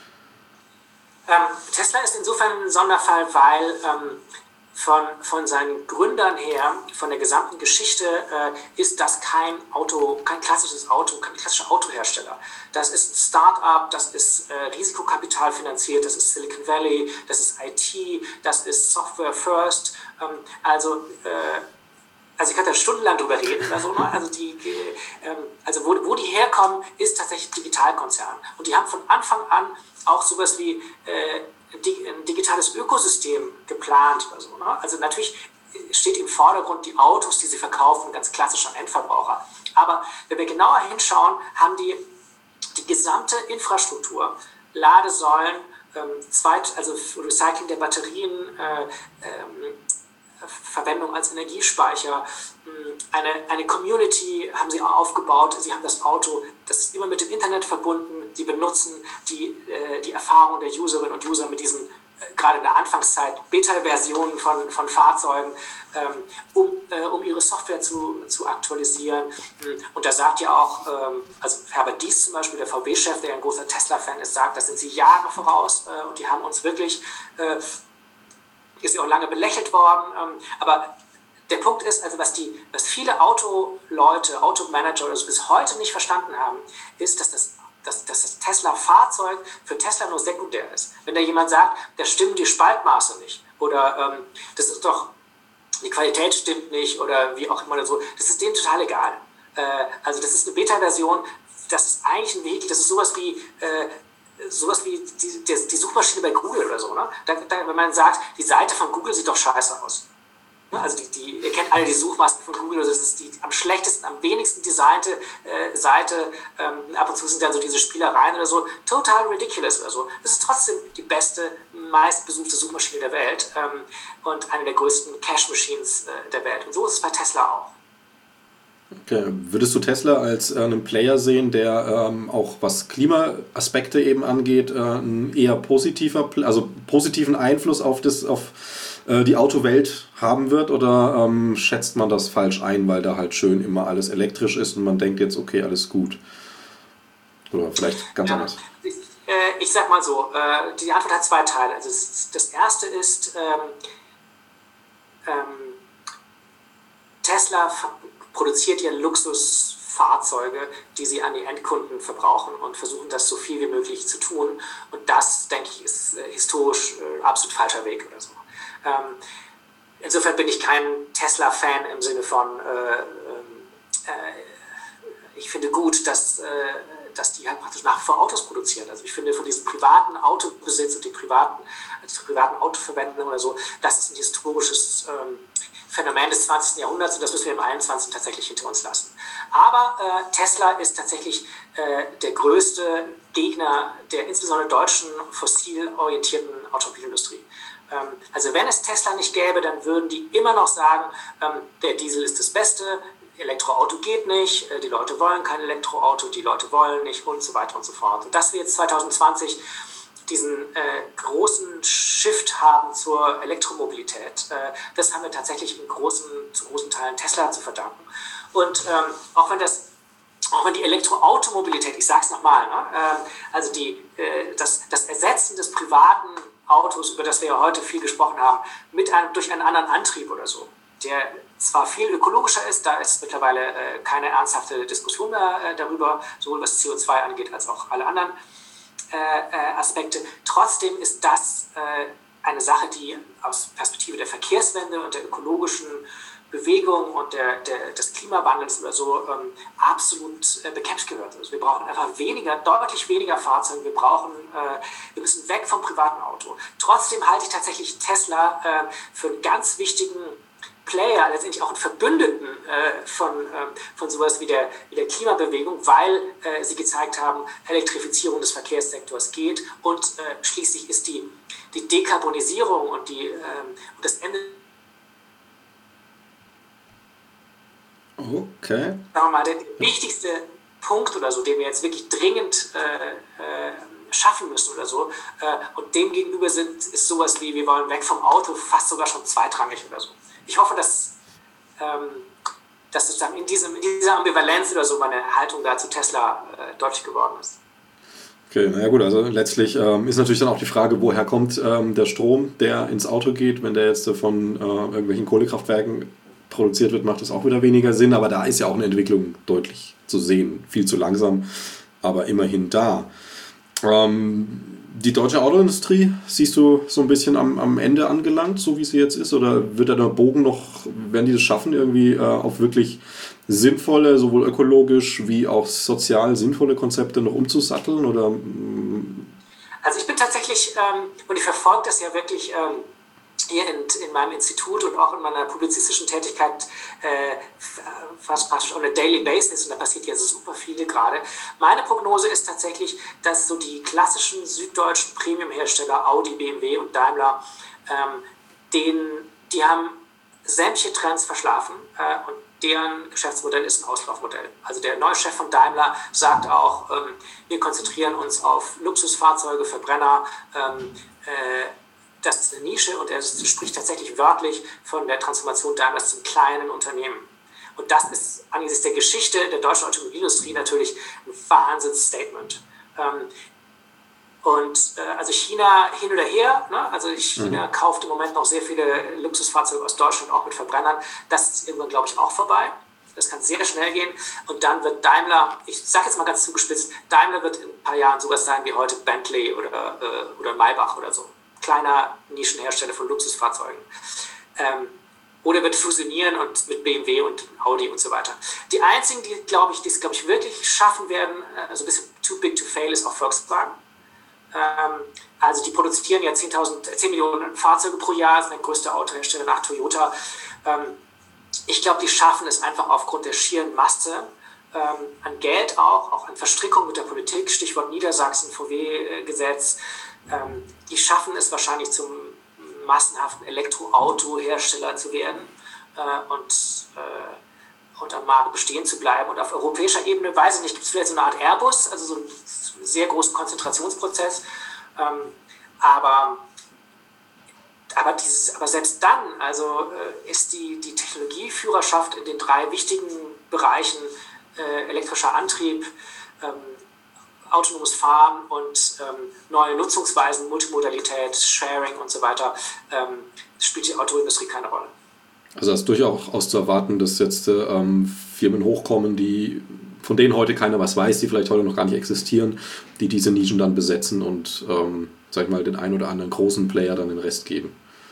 Tesla ist insofern ein Sonderfall, weil von seinen Gründern her, von der gesamten Geschichte, ist das kein klassischer Autohersteller. Das ist ein Start-up, das ist Risikokapital finanziert, das ist Silicon Valley, das ist IT, das ist Software First. Also ich kann da stundenlang drüber reden. Also wo die herkommen, ist tatsächlich ein Digitalkonzern. Und die haben von Anfang an auch sowas wie ein digitales Ökosystem geplant. Also natürlich steht im Vordergrund die Autos, die sie verkaufen, ganz klassisch an Endverbraucher. Aber wenn wir genauer hinschauen, haben die gesamte Infrastruktur, Ladesäulen, also Recycling der Batterien, Verwendung als Energiespeicher, eine Community haben sie aufgebaut, sie haben das Auto, das ist immer mit dem Internet verbunden, sie benutzen die Erfahrung der Userinnen und User mit diesen, gerade in der Anfangszeit, Beta-Versionen von Fahrzeugen, um ihre Software zu aktualisieren. Und da sagt ja auch, also Herbert Diess zum Beispiel, der VW-Chef, der ein großer Tesla-Fan ist, sagt, das sind sie Jahre voraus und die haben uns wirklich ist ja auch lange belächelt worden, aber der Punkt ist, also was viele Autoleute, Automanager oder so bis heute nicht verstanden haben, ist, dass das Tesla-Fahrzeug für Tesla nur sekundär ist. Wenn da jemand sagt, da stimmen die Spaltmaße nicht oder das ist doch, die Qualität stimmt nicht oder wie auch immer so, das ist denen total egal. Also das ist eine Beta-Version, das ist eigentlich ein Weg, das ist sowas wie die Suchmaschine bei Google oder so. Ne? Wenn man sagt, die Seite von Google sieht doch scheiße aus. Also ihr kennt alle die Suchmasken von Google, das ist die am schlechtesten, am wenigsten designte Seite. Ab und zu sind dann so diese Spielereien oder so. Total ridiculous oder so. Das ist trotzdem die beste, meistbesuchte Suchmaschine der Welt und eine der größten Cash-Machines der Welt. Und so ist es bei Tesla auch. Okay. Würdest du Tesla als einen Player sehen, der auch was Klimaaspekte eben angeht, einen eher positiven Einfluss auf die Autowelt haben wird? Oder schätzt man das falsch ein, weil da halt schön immer alles elektrisch ist und man denkt jetzt, okay, alles gut? Oder vielleicht ganz anders? Ich sag mal so, die Antwort hat zwei Teile. Also das erste ist, Tesla produziert ja Luxus Fahrzeuge, die sie an die Endkunden verbrauchen und versuchen, das so viel wie möglich zu tun. Und das, denke ich, ist historisch absolut falscher Weg oder so. Insofern bin ich kein Tesla-Fan im Sinne von, ich finde gut, dass die halt praktisch nach wie vor Autos produzieren. Also ich finde, von diesem privaten Autobesitz und die privaten Autoverwendungen oder so, das ist ein historisches Phänomen des 20. Jahrhunderts und das müssen wir im 21. tatsächlich hinter uns lassen. Aber Tesla ist tatsächlich der größte Gegner der insbesondere deutschen fossil orientierten Automobilindustrie. Also wenn es Tesla nicht gäbe, dann würden die immer noch sagen, der Diesel ist das Beste, Elektroauto geht nicht, die Leute wollen kein Elektroauto, die Leute wollen nicht und so weiter und so fort. Und dass wir jetzt 2020 diesen großen Shift haben zur Elektromobilität, das haben wir tatsächlich zu großen Teilen Tesla zu verdanken. Und auch wenn die Elektroautomobilität, ich sage es nochmal, also das Ersetzen des privaten Autos, über das wir ja heute viel gesprochen haben, durch einen anderen Antrieb oder so, der zwar viel ökologischer ist, da ist mittlerweile keine ernsthafte Diskussion mehr darüber, sowohl was CO2 angeht, als auch alle anderen Aspekte. Trotzdem ist das eine Sache, die aus Perspektive der Verkehrswende und der ökologischen Bewegung und des Klimawandels oder so absolut bekämpft gehört. Also wir brauchen einfach deutlich weniger Fahrzeuge. Wir müssen weg vom privaten Auto. Trotzdem halte ich tatsächlich Tesla für einen ganz wichtigen Player, letztendlich auch einen Verbündeten von sowas wie der Klimabewegung, weil sie gezeigt haben, Elektrifizierung des Verkehrssektors geht und schließlich ist die Dekarbonisierung und das Ende. Okay. Sagen wir mal, der wichtigste Punkt oder so, den wir jetzt wirklich dringend schaffen müssen oder so, und dem gegenüber ist sowas wie, wir wollen weg vom Auto, fast sogar schon zweitrangig oder so. Ich hoffe, dass sozusagen in dieser Ambivalenz oder so meine Haltung da zu Tesla deutlich geworden ist. Okay, naja gut, also letztlich ist natürlich dann auch die Frage, woher kommt der Strom, der ins Auto geht. Wenn der jetzt von irgendwelchen Kohlekraftwerken produziert wird, macht das auch wieder weniger Sinn. Aber da ist ja auch eine Entwicklung deutlich zu sehen. Viel zu langsam, aber immerhin da. Die deutsche Autoindustrie, siehst du so ein bisschen am Ende angelangt, so wie sie jetzt ist? Oder wird da der Bogen werden die das schaffen, irgendwie auf wirklich sinnvolle, sowohl ökologisch wie auch sozial sinnvolle Konzepte noch umzusatteln? Oder? Also ich bin tatsächlich, und ich verfolge das ja wirklich hier in meinem Institut und auch in meiner publizistischen Tätigkeit fast praktisch on a daily basis, und da passiert ja super viele gerade. Meine Prognose ist tatsächlich, dass so die klassischen süddeutschen Premium-Hersteller Audi, BMW und Daimler, die haben sämtliche Trends verschlafen und deren Geschäftsmodell ist ein Auslaufmodell. Also der neue Chef von Daimler sagt auch, wir konzentrieren uns auf Luxusfahrzeuge, Verbrenner, das ist eine Nische, und er spricht tatsächlich wörtlich von der Transformation Daimlers zum kleinen Unternehmen. Und das ist angesichts der Geschichte der deutschen Automobilindustrie natürlich ein Wahnsinnsstatement. Also China hin oder her, ne? Also China kauft im Moment noch sehr viele Luxusfahrzeuge aus Deutschland, auch mit Verbrennern. Das ist irgendwann, glaube ich, auch vorbei. Das kann sehr schnell gehen. Und dann wird Daimler, ich sage jetzt mal ganz zugespitzt, Daimler wird in ein paar Jahren sowas sein wie heute Bentley oder Maybach oder so. Kleiner Nischenhersteller von Luxusfahrzeugen. Oder wird fusionieren und mit BMW und Audi und so weiter. Die einzigen, die es wirklich schaffen werden, also ein bisschen too big to fail, ist auch Volkswagen. Also die produzieren ja 10 Millionen Fahrzeuge pro Jahr, sind der größte Autohersteller nach Toyota. Ich glaube, die schaffen es einfach aufgrund der schieren Masse an Geld auch an Verstrickung mit der Politik, Stichwort Niedersachsen, VW-Gesetz. Die schaffen es wahrscheinlich zum massenhaften Elektroautohersteller zu werden und am Markt bestehen zu bleiben. Und auf europäischer Ebene, weiß ich nicht, gibt es vielleicht so eine Art Airbus, also so einen sehr großen Konzentrationsprozess. Aber selbst dann, also ist die Technologieführerschaft in den 3 wichtigen Bereichen elektrischer Antrieb, autonomes Fahren und neue Nutzungsweisen, Multimodalität, Sharing und so weiter, spielt die Autoindustrie keine Rolle. Also es ist durchaus zu erwarten, dass jetzt Firmen hochkommen, die von denen heute keiner was weiß, die vielleicht heute noch gar nicht existieren, die diese Nischen dann besetzen und, sag ich mal, den einen oder anderen großen Player dann den Rest geben.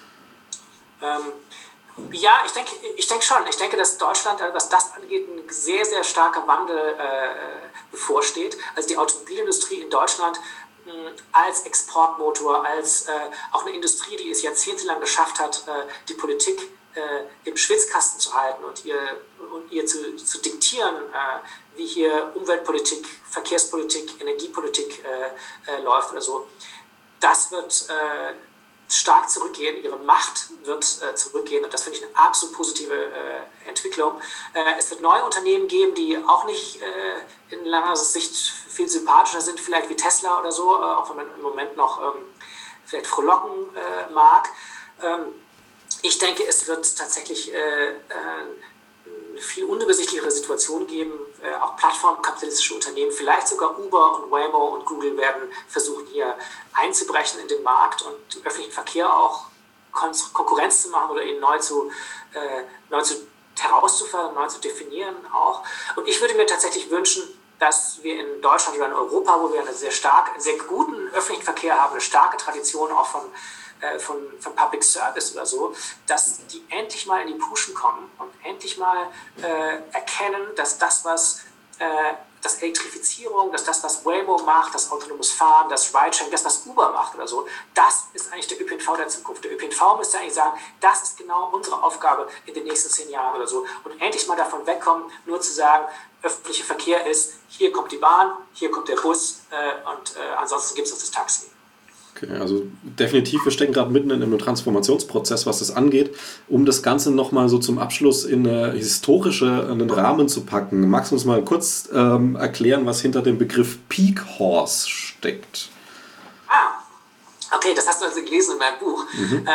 Ja, ich denke schon. Ich denke, dass Deutschland, was das angeht, ein sehr, sehr starker Wandel bevorsteht. Also die Automobilindustrie in Deutschland als Exportmotor, als auch eine Industrie, die es jahrzehntelang geschafft hat, die Politik im Schwitzkasten zu halten und ihr zu diktieren, wie hier Umweltpolitik, Verkehrspolitik, Energiepolitik läuft oder so. Das wird stark zurückgehen, ihre Macht wird zurückgehen und das finde ich eine absolut positive Entwicklung. Es wird neue Unternehmen geben, die auch nicht in langer Sicht viel sympathischer sind, vielleicht wie Tesla oder so, auch wenn man im Moment noch vielleicht frohlocken mag. Ich denke, es wird tatsächlich eine viel unübersichtlichere Situation geben. Auch plattformkapitalistische Unternehmen, vielleicht sogar Uber und Waymo und Google werden versuchen, hier einzubrechen in den Markt und den öffentlichen Verkehr auch Konkurrenz zu machen oder ihn neu herauszufördern, neu zu definieren auch. Und ich würde mir tatsächlich wünschen, dass wir in Deutschland oder in Europa, wo wir einen sehr guten öffentlichen Verkehr haben, eine starke Tradition auch von Public Service oder so, dass die endlich mal in die Puschen kommen und endlich mal erkennen, dass das Elektrifizierung, dass das, was Waymo macht, das autonomes Fahren, das Ridesharing, das, was Uber macht oder so, das ist eigentlich der ÖPNV der Zukunft. Der ÖPNV müsste eigentlich sagen, das ist genau unsere Aufgabe in den nächsten 10 Jahren oder so. Und endlich mal davon wegkommen, nur zu sagen, öffentlicher Verkehr ist, hier kommt die Bahn, hier kommt der Bus und ansonsten gibt es das Taxi. Okay, also definitiv, wir stecken gerade mitten in einem Transformationsprozess, was das angeht. Um das Ganze nochmal so zum Abschluss in einen Rahmen zu packen, magst du uns mal kurz erklären, was hinter dem Begriff Peak Horse steckt? Okay, das hast du also gelesen in meinem Buch.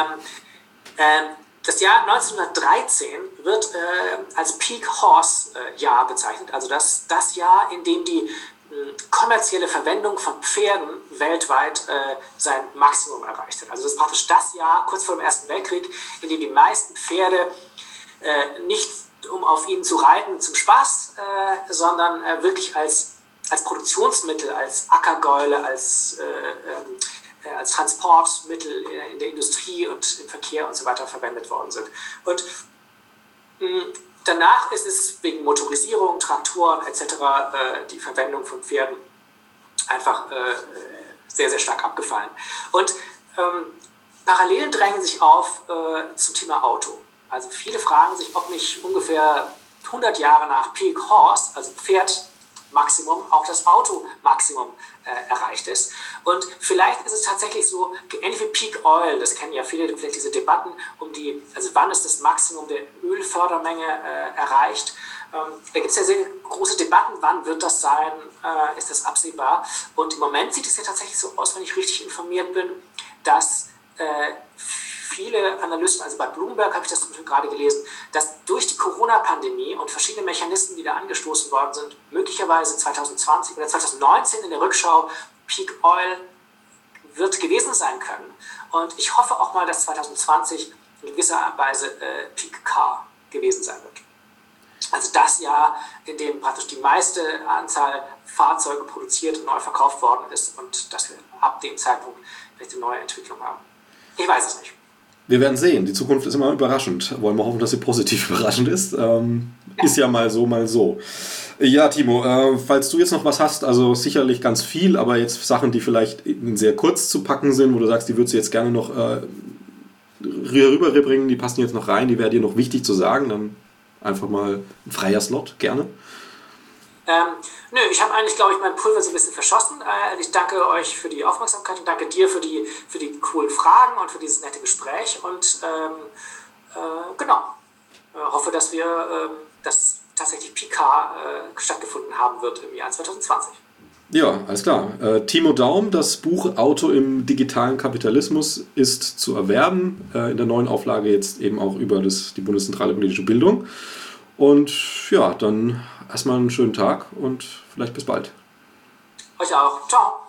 Das Jahr 1913 wird als Peak Horse Jahr bezeichnet, also das Jahr, in dem die kommerzielle Verwendung von Pferden weltweit sein Maximum erreicht hat. Also das ist praktisch das Jahr, kurz vor dem Ersten Weltkrieg, in dem die meisten Pferde nicht um auf ihnen zu reiten zum Spaß, sondern wirklich als Produktionsmittel, als Ackergäule, als Transportmittel in der Industrie und im Verkehr und so weiter verwendet worden sind. Und danach ist es wegen Motorisierung, Traktoren etc. Die Verwendung von Pferden einfach sehr, sehr stark abgefallen. Und Parallelen drängen sich auf zum Thema Auto. Also viele fragen sich, ob nicht ungefähr 100 Jahre nach Peak Horse, also Pferdmaximum, auch das Automaximum erreicht ist. Und vielleicht ist es tatsächlich so, ähnlich wie Peak Oil, das kennen ja viele, vielleicht diese Debatten also wann ist das Maximum der Ölfördermenge erreicht. Da gibt es ja sehr große Debatten, wann wird das sein, ist das absehbar. Und im Moment sieht es ja tatsächlich so aus, wenn ich richtig informiert bin, dass viele Analysten, also bei Bloomberg habe ich das gerade gelesen, dass durch die Corona-Pandemie und verschiedene Mechanismen, die da angestoßen worden sind, möglicherweise 2020 oder 2019 in der Rückschau Peak Oil wird gewesen sein können. Und ich hoffe auch mal, dass 2020 in gewisser Weise Peak Car gewesen sein wird. Also das Jahr, in dem praktisch die meiste Anzahl Fahrzeuge produziert und neu verkauft worden ist und dass wir ab dem Zeitpunkt vielleicht eine neue Entwicklung haben. Ich weiß es nicht. Wir werden sehen. Die Zukunft ist immer überraschend. Wollen wir hoffen, dass sie positiv überraschend ist. Ist ja mal so, mal so. Ja, Timo, falls du jetzt noch was hast, also sicherlich ganz viel, aber jetzt Sachen, die vielleicht sehr kurz zu packen sind, wo du sagst, die würdest du jetzt gerne noch rüberbringen, die passen jetzt noch rein, die wäre dir noch wichtig zu sagen, dann einfach mal ein freier Slot, gerne. Ich habe eigentlich, glaube ich, mein Pulver so ein bisschen verschossen. Ich danke euch für die Aufmerksamkeit und danke dir für die coolen Fragen und für dieses nette Gespräch und hoffe, dass dass tatsächlich Picard stattgefunden haben wird im Jahr 2020. Ja, alles klar. Timo Daum, das Buch Auto im digitalen Kapitalismus ist zu erwerben. In der neuen Auflage jetzt eben auch über die Bundeszentrale Politische Bildung. Und ja, dann erstmal einen schönen Tag und vielleicht bis bald. Euch auch. Ciao.